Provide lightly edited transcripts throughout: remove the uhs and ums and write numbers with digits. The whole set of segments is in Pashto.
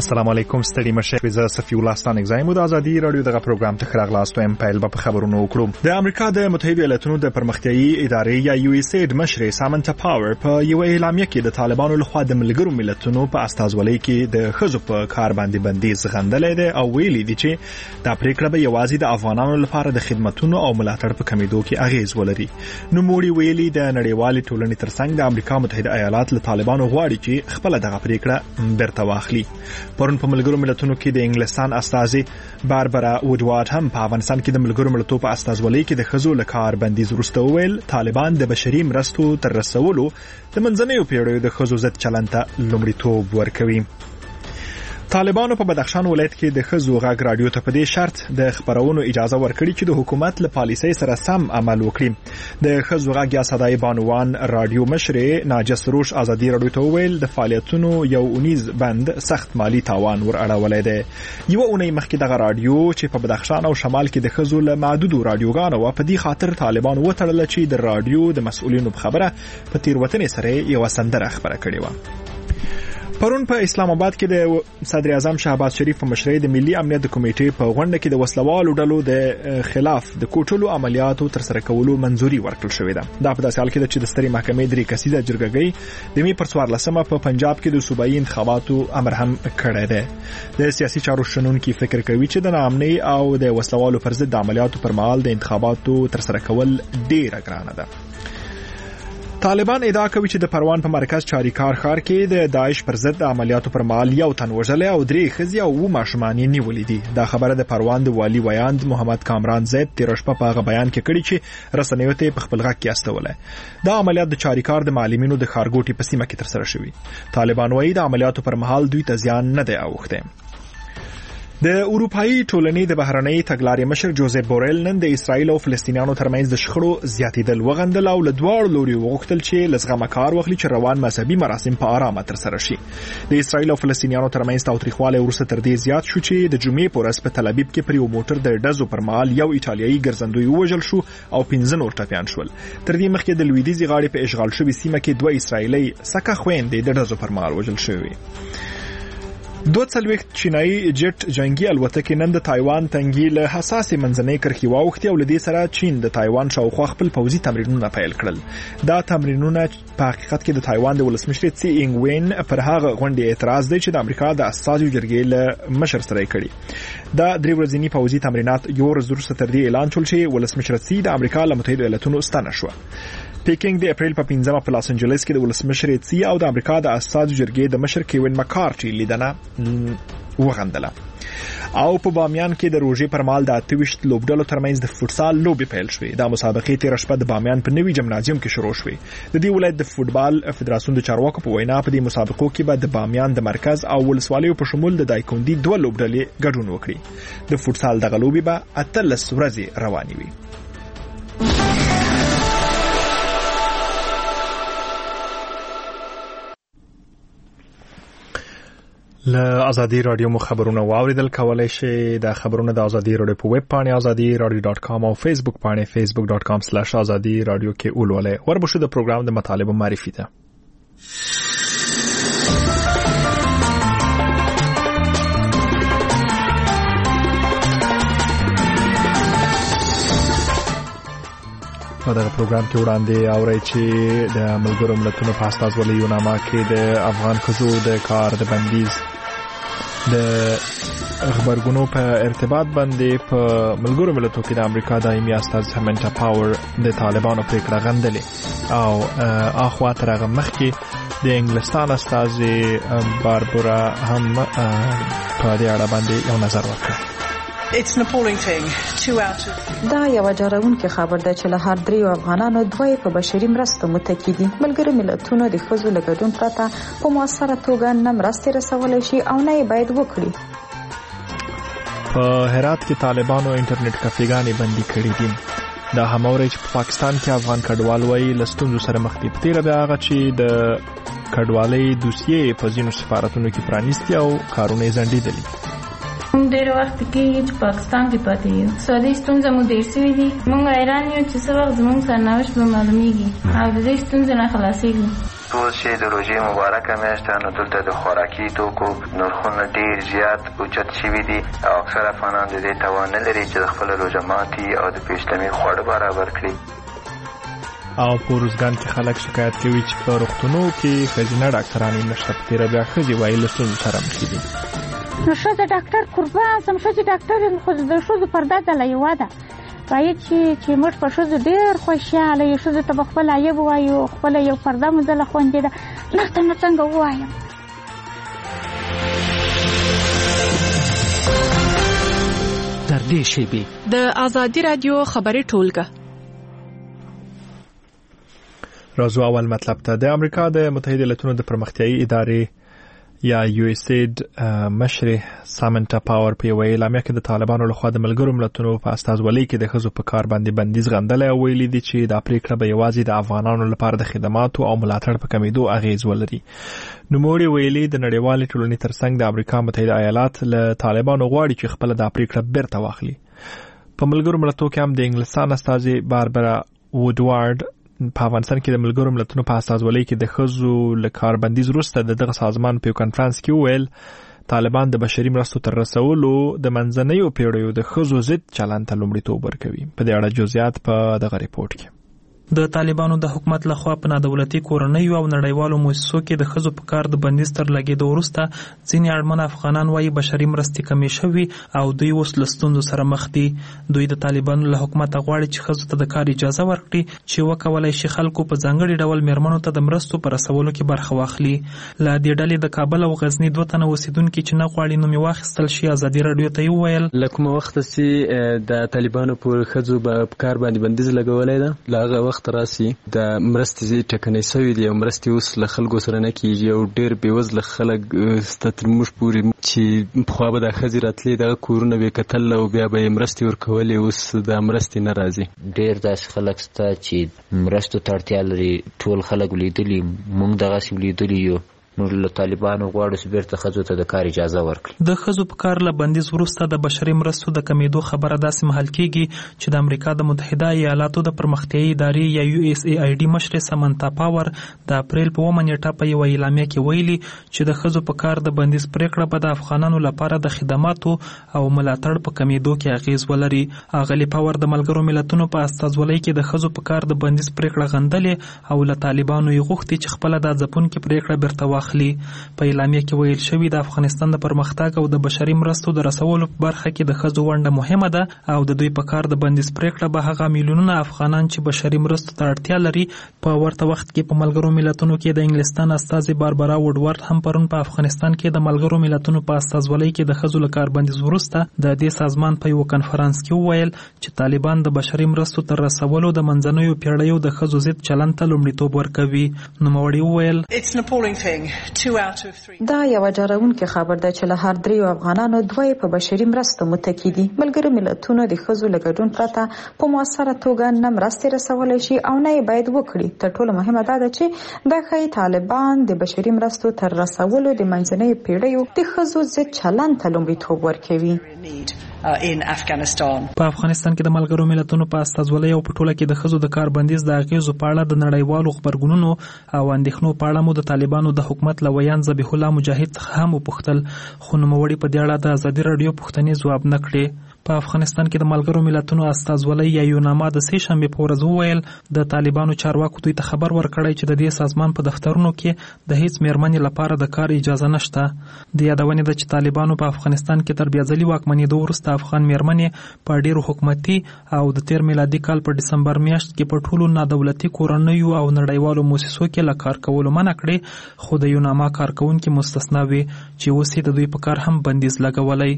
السلام علیکم ستړي مشه زه صفی الله ستانک زایم د ازادي رادیو دغه پروګرام ته خراغلاست او امپایل په خبرونو وکړو. د امریکا د متحده ایالاتونو د پرمختیايي ادارې یا یو اس اید مشر سامنتا پاور په یو اعلامیه کې د طالبانو لخوا د ملګرو ملتونو په استازولۍ کې د خزو په کار باندې بندیز غندلې ده او ویلي دي چې دا پریکړه به یوازې د افغانانو لپاره د خدماتو او ملاتړ په کمیدو کې اغیز ولري. نو موړي ویلي د نړیوالې ټولنې ترڅنګ د امریکا متحده ایالات له طالبانو غواړي چې خپل دغه پریکړه برته واخلي. پرون په ملګرو ملتونو کې د انګلستان استازي باربرا وډوارد هم په افغانستان کې د ملګرو ملتونو په استازولۍ کې د خزو له کار بندیز وروسته ویل طالبان د بشري مرستو تر رسولو د منځنیو پیړیو د خزو ضد چلند ته لومړیتوب ورکوي. طالبانو په بدخشان ولایت کې د خزو غږ رادیو ته په دې شرط د خبرونو اجازه ورکړي چې د حکومت له پالیسۍ سره سم عمل وکړي. د خزو غږ یا صداي بانوان رادیو مشر ناجس روش ازادي رادیو ته ویل د فعالیتونو یو اونیز بند سخت مالی تاوان ور اړولې ده. یو اونۍ مخکې دغه رادیو چې په بدخشان او شمال کې د خزو له معدودو رادیوګانو په دې خاطر طالبان وټړل چې د رادیو د مسؤلینو په خبره په تیروتنې سره یو سندره خبره کړې و. پرون په اسلام آباد کې د صدر اعظم شهباز شریف په مشرۍ د ملي امنیت کمیټې په غونډه کې د وسلوالو ډلو د خلاف د کوټلو عملیاتو تر سره کولو منځوري ورکړل شوې ده. دا په داسې حال کې ده چې د سترې محکمې درې کسیزه جرګه د می پر 14 په پنجاب کې د صوبایي انتخاباتو امر هم کړی دی. د سیاسي چارو شنونکي فکر کوي چې د ناامنۍ او د وسلوالو پر ضد د عملیاتو پر مهال د انتخاباتو تر سره کول ډیره ګرانه ده. طالبان ادعا کوي چې د پروان په مرکز چاریکار ښار کې د داعش پر ضد عملیاتو پر مهال یو تن وژل او 3 ښځې او 2 ماشومان نیولې دي. دا خبره د پروان د والي ویاند محمد کامران زید تیر شپه په هغه بیان کې کړی چې رسنیو ته په خپل غږ کې استوله. دا عملیات د چاریکار د معلمینو د خارګوټي په سیمه کې تر سره شوي. طالبان وايي د عملیاتو پر مهال دوی ته زیان نه دی اوښته. د اروپאי ټولنې د بهرنۍ تګلارې مشر جوزف بوریل نن د اسرایل او فلسطینیانو ترمنځ د شخړو زیاتېدل وغندل او له دواړو لوري وغوښتل چې لزغمه کار واخلي چې روان مذهبي مراسم په آرامه تر سره شي. د اسرایل او فلسطینیانو ترمنځ تاوتریخوالی وروسته تر دې زیات شو چې د جمعې په ورځ په تل ابیب کې پر یو موټر د ډزو پر مهال یو ایټالیایي ګرځندوی ووژل شو او 15 نور ټپیان شول. تر دې مخکې د لویدیځي غاړې په اشغال شوې سیمه کې 2 اسرایلی سکه خويندې د ډزو پر مهال وژل شوې. 2 چینایي جټ جنگي الوتکې نن د تایوان تنګي له حساسې منځنۍ کرښې واوښتې او له دې سره چین د تایوان شاوخوا خپل پوځي تمرینونه پیل کړل. دا تمرینونه په حقیقت کې د تایوان د ولسمشر سی اینګ وین پر هغه غونډې اعتراض دی چې د امریکا د استازو جرګې له مشر سره کړي. دا 3 ورځنی پوځي تمرینات یو ورځ وروسته تر دې اعلان شول چې ولسمشر سی د امریکا له متحده ایالاتونو ستنه شو. پیکینګ د اپریل په 15 په لاس انجلس کې د ولسمشر سی او د امریکا د استازو جرګې د مشر کیوین مکارټي لیدنه وغندله. او په بامیان کې د روژې پر مهال د 28 لوبډلو ترمنځ د فوتسال لوبې پیل شوې. دا مسابقې تیر شپه د بامیان په نوي جمنازیوم کې شروع شوې. د دې ولایت د فوتبال فدراسیون د چارواکو په وینا په دې مسابقو کې به د بامیان د مرکز او ولسوالیو په شمول د دایکوندي 2 لوبډلې ګډون وکړي. د فوتسال دغه لوبې به 18 ورځې روانې وي. له ازادي رادیو مو خبرونه واوریدل. کولای شئ د خبرونه د ازادي رادیو په ویب پاڼه azadiradio.com او فیسبوک پاڼه facebook.com/azadi radio کې ولولئ. وربشو د پروګرام د مطالبه معرفي ده. په دغه پروګرام کې وړاندې اورئ چې د ملګرو ملتونو په استازولۍ یونامه کې د افغان ښځو د کار د بندیز د خبرګونو په ارتباط باندې په ملګرو ملتونو کې د امریکا دایمي استاذ سامنتا پاور د طالبانو پریکړه غندلې او اخوا تر هغه مخکې د انګلستان استاذ باربرا هم په دې اړه باندې یو نظر ورکړ. It's an appalling thing. 2 out of دا یو جوړونکي خبر ده چې له هر 3 افغانانو 2 په بشري مرستو متکی دي. ملګرو ملتونو د خزو لګډون پرته په موثره توګه نه مرستې رسولای شي او نه یې باید وکړي. په هرات کې طالبانو انټرنیټ کافيګانې بندي کړې دي. دا هموري چې په پاکستان کې افغان کډوال وایي لستونزو سره مخ دي. په تیر بیا هغه چې د کډوالۍ دوسیې په ځینو سفارتونو کې پرانیستي او کارونه یې ځنډېدلي. ډېر وخت کې چې پاکستان کې پاتې یو سودي ستونزه مو ډېر شوې دي. موږ حیران یو چې څه وخت زموږ سرنوشت به معلومیږي او د دې ستونزې نه خلاصېږو. اوس چې د روژې مبارکه میاشت نو دلته د خوراکي توکو نرخونه ډېر زیات اوچت شوي دي او اکثر افغانان د دې توان نه لري چې د خپله روژه ماتي او د پیشلمي خواړه برابر کړي. او په روزګان کې خلک شکایت کوي چې په روغتونو کې ښځینه ډاکټرانې نشته. په تېره بیا ښځې وایي له ستونزو سره مخ دي. نو ښځه ډاکټر قربان سم، ښځې ډاکټر یم خو د ښځو پرده دله یوه ده. باید چې موږ په ښځو ډېر خوشحاله یو، ښځو ته به خپل عیب ووایو، خپله یو پرده مو دله خوندې ده. نرته نو څنګه ووایم؟ در دې شیبې د آزادي رادیو خبري ټولګه. راځو اول مطلب ته. د امریکا د متحده ایالاتونو د پرمختیایي ادارې یا USAID مشر سامنتا پاور په یوه اعلامیه کې د طالبانو لخوا د ملګرو ملتونو په استازولۍ کې د ښځو په کار باندې بندیز غندلی او ویلي دي چې دا پریکړه به یوازې د افغانانو لپاره د خدماتو او ملاتړ په کمیدو اغیز ولري. نوموړي ویلي د نړیوالې ټولنې ترڅنګ د امریکا متحده ایالات له طالبانو غواړي چې خپله دا پریکړه بیرته واخلي. په ملګرو ملتونو کې هم د انګلستان استازي باربرا وودوارد په افغانستان کې د ملګرو ملتونو په استازولۍ کې د ښځو له کاربندیز وروسته دغه سازمان په یو کنفرانس کې وویل طالبان د بشري مرستو تر رسولو د منځنیو پیړیو د ښځو ضد چلند ته لومړیتوب ورکوي. په دې اړه جزئیات په دغه ریپورت کې. د طالبانو د حکومت لخوا په نادولتي کورنیو او نړیوالو مؤسسو کې د ښځو په کار د بندیز تر لګېدو وروسته ځینې اړمن افغانان وایي بشري مرستې کمې شوي او دوی اوس له ستونزو سره مخ دي. دوی د طالبانو له حکومته غواړي چې ښځو ته د کار اجازه ورکړي چې وکولای شي خلکو په ځانګړي ډول میرمنو ته د مرستو په رسولو کې برخه واخلي. له دې ډلې د کابل او غزني 2 تنه اوسیدونکي چې نه غواړي نوم یې واخیستل شي ازادي راډیو ته یې وویل له کومه وخته چې د طالبانو پر ښځو په کار باندې بندیز لګولی ده له هغه وخت راسي د مرستې ټکنۍ شوي دي او مرستې اوس له خلکو سره نه کېږي او ډېر بېوزله خلک تر موږ پورې چې پخوا به دا ښځې راتلې دغه کورونه به یې کتل او بیا به یې مرستې ورکولې، اوس دا مرستې نه راځي. ډېر داسې خلک شته چې مرستو ته اړتیا لري. ټول خلک ولیدلي، موږ دغسې ولیدلي یو. نو له طالبانو غواړو چې بیرته ښځو ته د کار اجازه ورکړي. د ښځو په کار له بندیز وروسته د بشري مرستو د کمیدو خبره داسې مهال کېږي چې د امریکا د متحده ایالاتو د پرمختیایي ادارې یا USAID مشر سامنتا پاور د اپریل په 1 نیټه په یوه اعلامیه کې ویلي چې د ښځو په کار د بندیز پریکړه به د افغانانو لپاره د خدماتو او ملاتړ په کمیدو کې اغیز ولري. اغلی پاور د ملګرو ملتونو په استازولۍ کې د ښځو په کار د بندیز پریکړه غندلې او له طالبانو یې غوښتي چې خپله دا ځپونکې پریکړه بیرته واخلي. په اعلامیه کې ویل شوي د افغانستان د پرمختګ او د بشري مرستو د رسولو په برخه کې د ښځو ونډه مهمه ده او د دوی په کار د بندیز پریکړه به هغه میلیونونه افغانان چې بشري مرستو ته اړتیا لري. په ورته وخت کې په ملګرو ملتونو کې د انګلستان استازي باربرا وودوارد هم پرون په افغانستان کې د ملګرو ملتونو په استازولۍ کې د ښځو له کار بندیز وروسته د دې سازمان په یو کنفرانس کې وویل چې طالبان د بشري مرستو تر رسولو د منځنیو پیړیو د ښځو ضد چلند ته لومړیتوب ورکوي. نوموړي وویل دا یو ډاروونکی خبر ده چې له هر 3 افغانانو 2 په بشري مرستو متکی دي. ملګرو ملتونو د ښځو له ګډون پرته په مؤثره توګه نه مرستې رسولای شي او نه یې باید وکړي. تر ټولو مهمه دا ده چې دا ښایي طالبان د بشري مرستو تر رسولو د منځنیو پیړیو د ښځو ضد چلند ته لومړیتوب ورکوي. په افغانستان کې د ملګرو ملتونو په استازولۍ او په ټوله کې د ښځو د کار بندیز د اغیزو په اړه د نړیوالو خبرګونونو او اندېښنو په اړه مو د طالبانو د حکومت له ویان ذبیح الله مجاهد څخه هم وپوښتل، خو نوموړي په دې اړه د ازادي راډیو پوښتنې ځواب نه کړې. په افغانستان کې د ملګرو ملتونو استازولۍ یا یوناما د 3 شنبې په ورځ وویل د طالبانو چارواکو دوی ته خبر ورکړی چې د دې سازمان په دفترونو کې د هیڅ میرمنې لپاره د کار اجازه نشته. د یادونې ده چې طالبانو په افغانستان کې تر بیا ځلي واکمنېدو وروسته افغان میرمنې په ډېرو حکومتي او د تیر میلادي کال په ډسمبر میاشت کې په ټولو نادولتي کورنیو او نړیوالو مؤسسو کې له کار کولو منع کړې، خو د یوناما کارکوونکي مستثنا وي چې اوس یې د دوی په کار هم بندیز لګولی.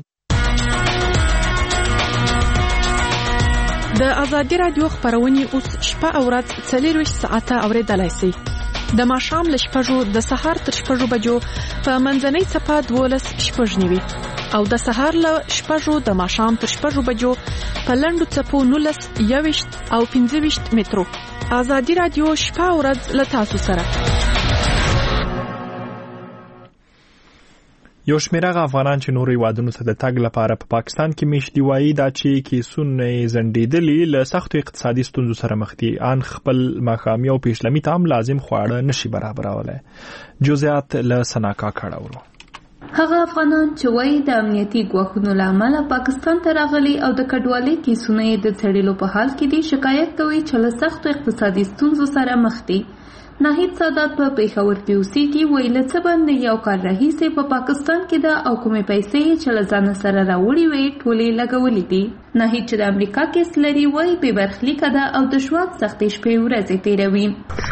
د آزادي راډیو خبرونه اوس شپه او ورځ 24 ساعته اوریدلای شئ. د ماښام له 6 د سهار تر 6 بجو په منځنۍ صفه 12:09 او د سهار له 6 د ماښام تر 6 بجو په لنډو صفو 19 21 او 25 مترو. آزادي راډیو شپه او ورځ له تاسو سره. یو شمیره افغانان چې نورو هیوادونو ته د تګ لپاره په پاکستان کې میشت دی وایي دا چې کیسونه زندیدلي له سختو اقتصادي ستونزو سره مخ دي ان خپل ماښامي او پیشلمي ته هم لازم خواړه نشي برابرولای. جزئیات له سناکا کړهورو. هغه افغانان چې وایي د امنیتي ګواښونو له امله پاکستان ته راغلي او د کډوالۍ کیسونه یې د څېړلو په حال کې دي شکایت کوي چې له سختو اقتصادي ستونزو سره مخ دي. ناهید سادات په پیښور کې اوسېږي وایي له څه باندې یو کال راهیسې په پاکستان کې ده او کومې پیسې چې له ځانه سره راوړې وې ټولې لګولې دي. ناهید چې د امریکا کیس لري وایي بې برخلیکه ده او د ژوند سختې شپې ورځې تېروي.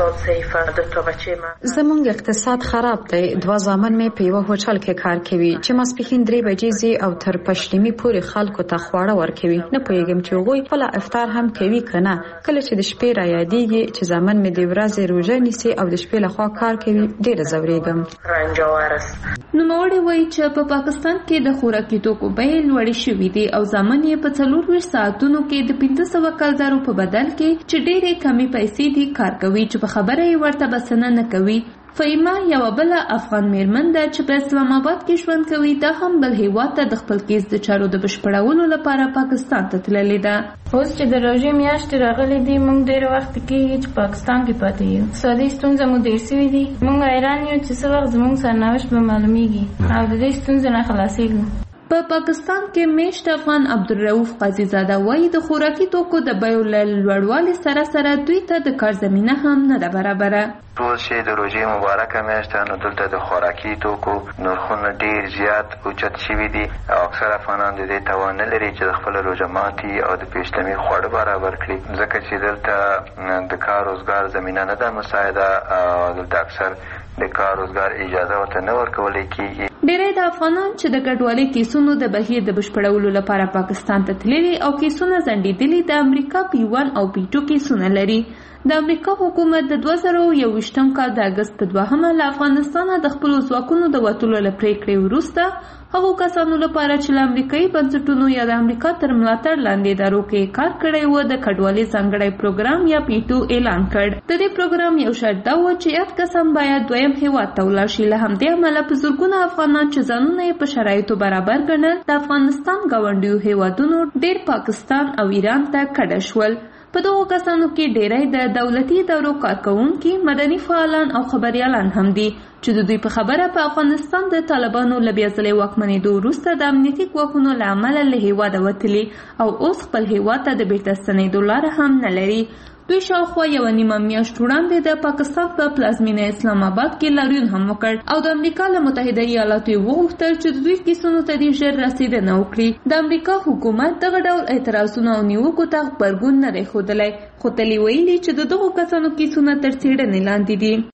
زموږ اقتصاد خراب دی. 2 زامن مې په یوه هوټل کې کار کوي چې ماسپښین 3 بجې ځي او تر پښلمي پورې خلکو ته خواړه ورکوي. نه پوهېږم چې هغوی خپل افطار هم کوي که نه. کله چې د شپې را یادېږي چې زامن مې د ورځې روژه نیسي او د شپې لخوا کار کوي ډېره ځورېږم. نوموړی وایي چې په پاکستان کې د خوراکي توکو بیې لوړې شوي دي او زامن یې په 24 ساعتونو کې د 1500 کلدارو په بدل کې چې ډېرې کمې پیسې دي کار کوي چې په خبره یې ورته بسنه نه کوي. فایمه یوه بله افغان میرمن ده چې په اسلام آباد کې ژوند کوي. دا هم بل هیواد ته د خپل کیس د چارو د بشپړولو لپاره پاکستان ته تللې ده. اوس چې د روژې میاشتې راغلي دي موږ ډېر وخت کېږي چې پاکستان کې پاتې یو. اقتصادي ستونزه مو ډېر سوي دي. موږ حیران یو چې څه وخت زموږ سرنوشت به معلومیږي او د دې ستونزې نه خلاصېږو. په پاکستان کې میشت افغان عبدالرؤف قاضي زاده وایي د خوراکي توکو د بیو له لوړوالي سره سره دوی ته د کار زمینه هم نه ده برابره. ټول چې د روژې مبارکه میاشت نو دلته د خوراکي توکو نرخونه ډیر زیات اوچت شوي دي او اکثر افغانان د دې توان نه لري چې د خپل روژه ماتي او د پیشلمي خواړه برابر کړي ځکه چې دلته د کار روزګار زمینه نه ده مساعده او دلته اکثر د کار روزګار اجازه ورته نه ورکولی کېږي. ډېری د افغانان چې د کډوالۍ کیسونو د بهیر د بشپړولو لپاره پاکستان ته تللي او کیسونه ځنډېدلي د امریکا P1 او P2 کیسونه لري. د امریکا حکومت د 2021 کال د اګست په 2 له افغانستانه د خپلو ځواکونو د وتلو له پرېکړې وروسته هغو کسانو لپاره چې له امریکایي بنسټونو یا د امریکا تر ملاتړ لاندې ادارو کې کار کړی و د کډوالۍ ځانګړی پروګرام یا P2 اعلان کړ. د دې پروګرام یو شرط دا و چې یاد کسان باید دویم هیواد ته ولاړ شي. له همدې امله په زرګونه افغانان چې ځانونه یې په شرایطو برابر ګڼل د افغانستان ګاونډیو هیوادونو ډېر پاکستان او ایران ته کډه شول. په دغو کسانو کې ډېری د دولتي ادارو کارکوونکي مدني فعالان او خبریالان هم دي چې د دوی په خبره په افغانستان د طالبانو له بیا ځلې واکمنېدو وروسته د امنیتي ګواښونو له امله له هیواده وتلي او اوس خپل هیواد ته د بیرته ستنېدو لاره هم نه لري. دوی شاوخوا 1.5 میاشت وړاندې د پاکستان په پلازمینه اسلام آباد کې لاریون هم وکړ او د امریکا له متحده ایالاتو یې وغوښتل چې د دوی کیسونو ته دې ژر رسېدنه وکړي. د امریکا حکومت دغه ډول اعتراضونو او نیوکو ته غبرګون نه دی ښودلی خو تل یې ویلي چې د دغو کسانو کیسونه تر څېړنې لاندې دي.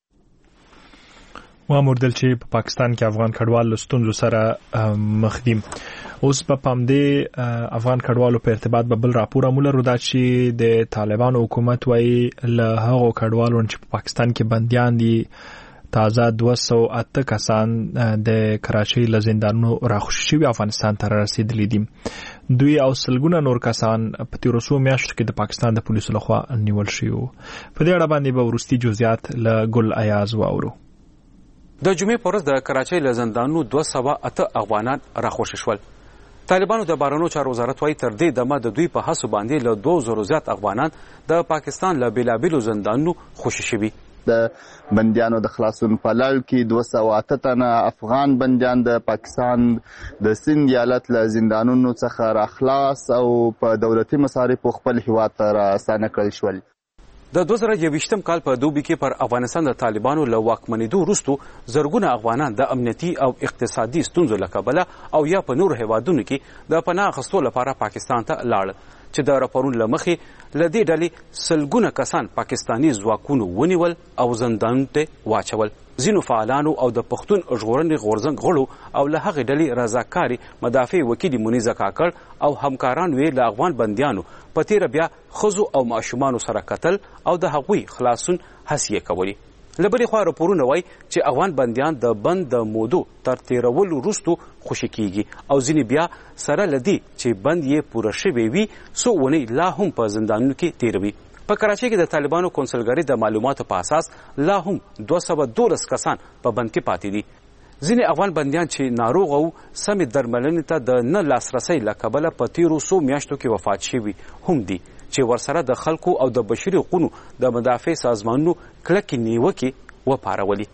واموردل چې په پاکستان کې افغان کډوال له ستونزو سره مخ دي. اوس په پامدې افغان کډوالو په ارتباط به بل راپور هم ولرو دا چې د طالبانو حکومت وایي له هغو کډوالو چې په پاکستان کې بندیان دي تازه 208 کسان د کراچۍ له زندانونو راخوشي شوي افغانستان ته رسېدلي دي. دوی او سلګونه نور کسان په تېرو څو میاشتو کې د پاکستان د پولیسو لخوا نیول شوي وو. په دې اړه باندې به وروستي جزئیات له ګل ایاز واورو. د جمعې په ورځ د کراچۍ له زندانونو 208 افغانان راخوشي شول. طالبانو د بهرنیو چارو وزارت وايي تر دې دمه د دوی په هڅو باندې له 2000 زیات افغانان د پاکستان له بېلابېلو زندانونو خوشي شوي. د بندیانو د خلاصون په لړ کې 208 تنه افغان بندیان د پاکستان د سند ایالت له زندانونو څخه راخلاص او په دولتي مصارفو خپل هیواد ته راستانه کړل شول. د 2021 کال په دوبي کې پر افغانستان د طالبانو له واکمنېدو وروسته زرګونه افغانان د امنیتي او اقتصادي ستونزو له کبله او یا په نورو هیوادونو کې د پناه اخیستو لپاره پاکستان ته لاړل چې د راپورونو له مخې له دې ډلې سلګونه کسان پاکستاني ځواکونو ونیول او زندانونو ته واچول. ځینو فعالانو او د پښتون ژغورنې غورځنګ غړو او له هغې ډلې رضاکاري مدافع وکیل منیزه کاکړ او همکارانو یې له افغان بندیانو په تیره بیا ښځو او ماشومانو سره کتل او د هغوی خلاصون هڅې کولې. له بلې خوا راپورونه وایي چې افغان بندیان د بند د مودو تر تیرولو وروسته خوشي کیږي او ځینې بیا سره له دې چې بند یې پوره شوی وي څو اونۍ لا هم په زندانونو کې تیروي. په کراچۍ کې د طالبانو کونسلګرۍ د معلوماتو په اساس لا هم 212 کسان په بند کې پاتې دي. ځینې افغان بندیان چې ناروغ او سمې درملنې ته د نه لاسرسۍ له کبله په تیرو څو میاشتو کې وفات شوي هم دي چې ورسره د خلکو او د بشري حقوقو د مدافع سازمانونو کلکې نیوکې وپارولي.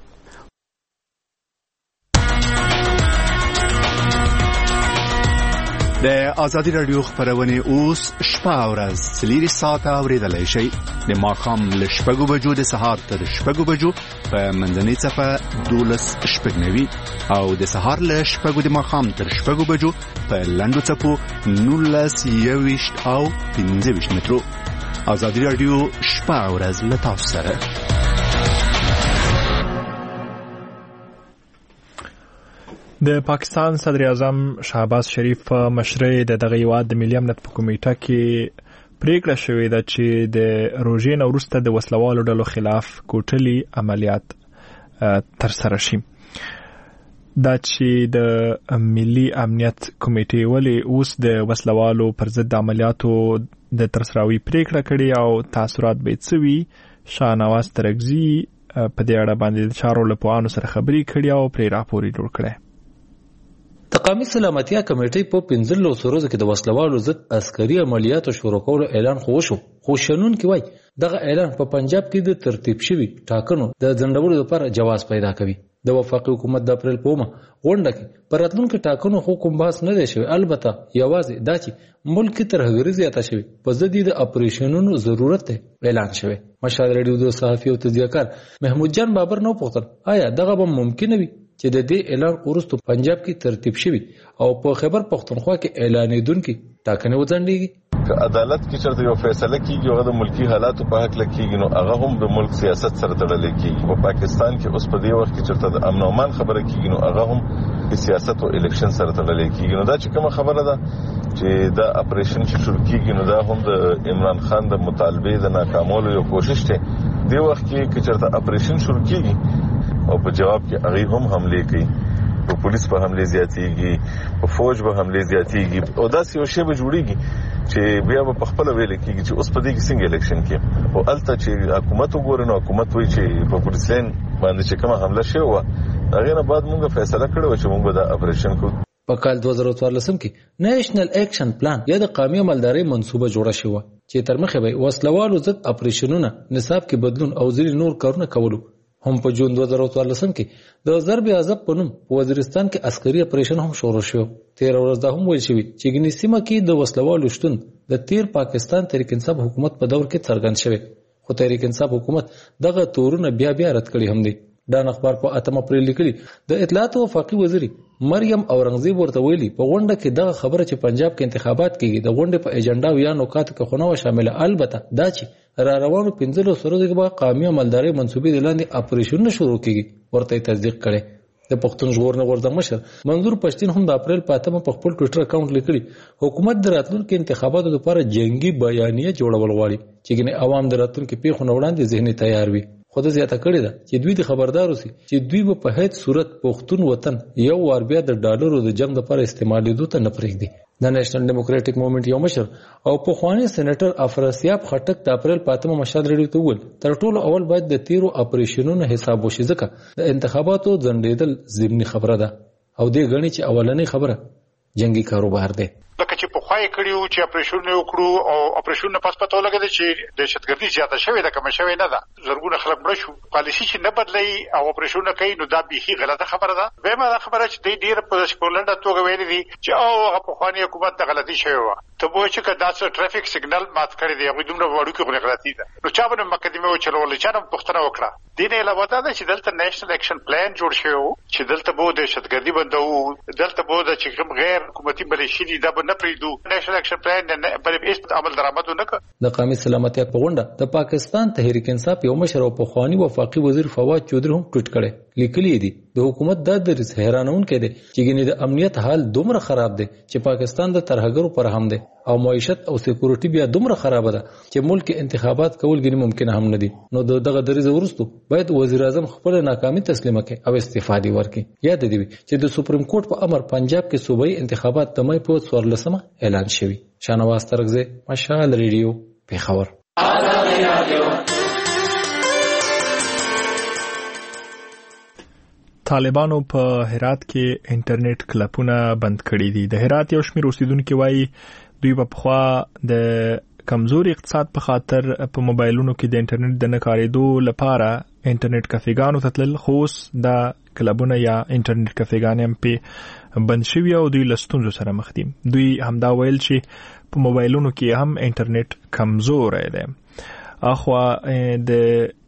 د ازادي رادیو خبرونه اوس شپه او ورځ 4 ساعته اوریدلای شئ د ماښام له 6 بجو د سهار تر 6 بجو په منځنۍ صفه 12 شپږنوي او د سهار له 6 د ماښام تر 6 بجو په لنډو څپو 19 او 15 مترو. ازادي رادیو شپه او ورځ له تاسو سره. د پاکستان صدر اعظم شهباز شریف په مشرۍ د دغه هیواد د ملي امنیت په کمیټه کې پریکړه شوې ده چې د روژې نه وروسته د وسلوالو ډلو خلاف کوټلي عملیات ترسره شي. دا چې د ملي امنیت کمیټې ولې اوس د وسلوالو پر ضد عملیاتو د ترسراوي پریکړه کړې او تاثیرات به څه وي، شاهنواز ترکزي په دې اړه باندې د چارو له پوهانو سره خبرې کړې او پرې راپور جوړ کړی. د قومي سلامتیا کمیټې په 15 ورځو کې د وسلوالو ضد عسکري عملیاتو شروع کولو اعلان وشو، خو شنون کې وایي دغه اعلان په پنجاب کې د ترتیب شوي ټاکنو د ځنډولو لپاره جواز پیدا کوي. د وفاقي حکومت د اپریل په غونډه کې پر راتلونکو ټاکنو خو کوم بحث نه دی شوی، البته یوازې دا چې ملک کې ترهګري زیاته شوې په ضد د اپریشنونو ضرورت اعلان شوی. مشال ریډیو د صحافي او تجزیه‌کار محمود جان بابر نو پوښتنه آیا دغه به ممکن وي چې د دې اعلان وروسته پنجاب کې ترتیب شوی او په خیبر پختونخوا کې اعلانېدونکي ټاکنې وځنډېږي. که عدالت کې چرته یو فیصله کیږي هغه د ملکی حالاتو په حق لکېږي نو هغه هم د ملک سیاست سره تړلې کیږي. په پاکستان کې اوس په دې وخت کې چرته د امن او امان خبره کیږي نو هغه هم د سیاست او الیکشن سره تړلې کیږي. نو دا چې کومه خبره ده چې دا اپریشن چې شروع کیږي نو دا هم د عمران خان د مطالبه د ناکامولو یو کوشش دی. دې وخت کې چرته اپریشن شروع کیږي او په جواب کې هغه هم حمله کوي، په پولیس په حمله زیاتېږي، په فوج په حمله زیاتېږي او دا یو شی به جوړیږي چې بیا په خپل ویل کېږي چې اوس په دې کې څنګه الیکشن کې او الته چې حکومت وګوري نو حکومت وایي چې په پولیس لین باندې چې کومه حمله شوه هغه نه بعد موږ فیصله کړو چې موږ دا اپریشن کوو. په کال 2014 کې نېشنل اکشن پلان یا د قومي مالدارۍ منصوبه جوړه شوه چې تر مخه به وسلوالو ضد اپریشنونه، نصاب کې بدلون او ځینې نور کارونه کولو. هم په جون 2014 کې د ضرب عذاب په نوم په وزیرستان کې عسکري اپریشن هم شروع شو. 13 ورځ دا هم ویل شوی چې ګنې سیمه کې د وسلوالو شتون د تیر پاکستان تحریک انصاف حکومت په دور کې څرګند شوی، خو تحریک انصاف حکومت دغه تورونه بیا رد کړي هم دي. ډان اخبار په 8 اپریل لیکلي د اطلاعات او وفاقي وزیر مریم اورنګزیب ورته ویلي په غونډه کې دغه خبره چې پنجاب کې انتخابات کېږي د غونډې په ایجنډا او یا نکات کې خو نه شامله، البته دا چې را روانو 15 ورځې کې به قومي مالدارۍ منصوبې لاندې اپریشن شروع کېږي ورته تصدیق کړي. د پښتون ژغورنې غورځنګ مشر منظور پښتين هم د اپریل په 8 په خپل ټوئیټر اکاونټ لیکلي حکومت د راتلونکو انتخاباتو لپاره جنگي بیانیه جوړول غواړي چې ګنې عوام د راتلونکو پیښو نه وړاندې ذهني تیار وي. خو د زیاته کړی ده چې دوی د خبردار اوسي چې دوی په هیڅ صورت پښتون وطن یو وار بیا د ډالرو د جنگ لپاره استعمالېدو ته نه پرېږدي. د نېشنل ډیموکراټک موومېنټ یو مشر او پخوانی سېنیټر افراسیاب خټک د اپریل په 8 مشال ریډیو ته وویل تر ټولو اول باید د تیرو اپریشنونو حساب وشي ځکه د انتخاباتو ځنډېدل ضمني خبره ده او دې غني چې اولنۍ خبره جنگي کاروبار دی. لکه چې په خوای کړیو چې اپریشن وکړو او اپریشن پس پته لګیږي چې دهشتګردي زیاته شوې ده کوم شوې نه ده، زرګونه خلک مړ شو. پالیسي چې نه بدلای او اپریشن کوي نو دا به غلطه خبره ده. به ما خبره چې ډیر په سکولنډ توګه ویلي دي چې او په خواني حکومت د غلطي شوی و ته وایي چې دا څه ټریفیک سیګنل مات کړی دی او دومره وړو کې غلطي ده نو چا باندې مقدمه وچلول چا هم پښتنه وکړه. دین علاوه دا چې دلته نېشنل اکشن پلان جوړ شوی چې دلته به دهشتګردي بندو، دلته به د چې کوم غیر حکومتي ملیشي دي دا به نه پریدو. نېشنل اکشن پلان نه بلې هیڅ عمل درآمد نه کړ. د قومي سلامتیا په غونډه د پاکستان تحریک انصاف یو مشر او پخوانی وفاقي وزیر فواد چودري هم ټویټ کړي، لیکلي دي د حکومت د دریس حیرانونکې دي چې ګنې د امنیت حال دومره خراب دی چې پاکستان د ترهګرو پر هم دی او معیشت او سکیورټي بیا دومره خراب ده چې ملک انتخابات کول ګنې ممکن هم نه دي. نو دغه دریز ورستو باید وزیر اعظم خپل ناکامي تسلیمه کړي او استعفا دی ورکړي. یاد دی چې د سپریم کورټ په امر پنجاب کې صوبایي انتخابات د مې په 14 اعلان شوی. شاهنواز ترکزی، مشال ریډیو، پیښور. طالبانو په هرات کې انټرنیټ کلپونه بند کړي دي. د هرات یو شمېر اوسیدونکو وایي دوی په خوا د کمزوري اقتصاد په خاطر په موبایلونو کې د انټرنیټ د نه کارېدو لپاره انټرنیټ کافېګانو ته تلل، خو اوس د کلبونه یا انټرنیټ کافېګانې هم په بند شوي او دوی له ستونزو سره مخ دي. دوی همدا ویل چې په موبایلونو کې هم انټرنیټ کمزوری دی. اخوا د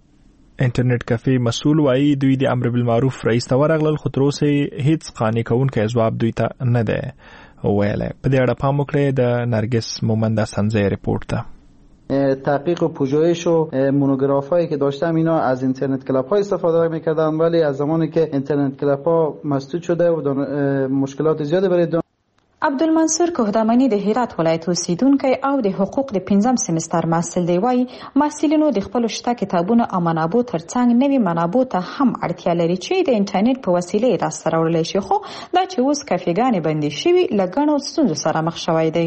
انټرنیټ کافې مسؤل وایي دوی د امر بالمعروف رئیس ته ورغلل، خو تر اوسه هیڅ قانع کوونکی ځواب دوی ته نه دی ویلی. په دې اړه پام وکړئ د نرگس مومند سنزه ریپورت ته. تحقیق و پژوهش و مونوگراف هایی که داشتم اینا از اینترنت کلاب ها استفاده میکردن، ولی از زمانی که اینترنت کلاب ها مسدود شده و مشکلات زیاده برای عبدالمنصور کوهدامنی د هرات ولایت اوسیدونکی او د حقوق د 5م سمستر محصل دی، وایي محصلینو د خپل شته کتابونو او منابعو ترڅنګ نوي منابعو ته هم اړتیا لري چې د انټرنیټ په وسیله یې لاسته راوړلی شي، خو دا چې اوس کافېګانې بندې شوي له ګڼو ستونزو سره مخ شوی دی.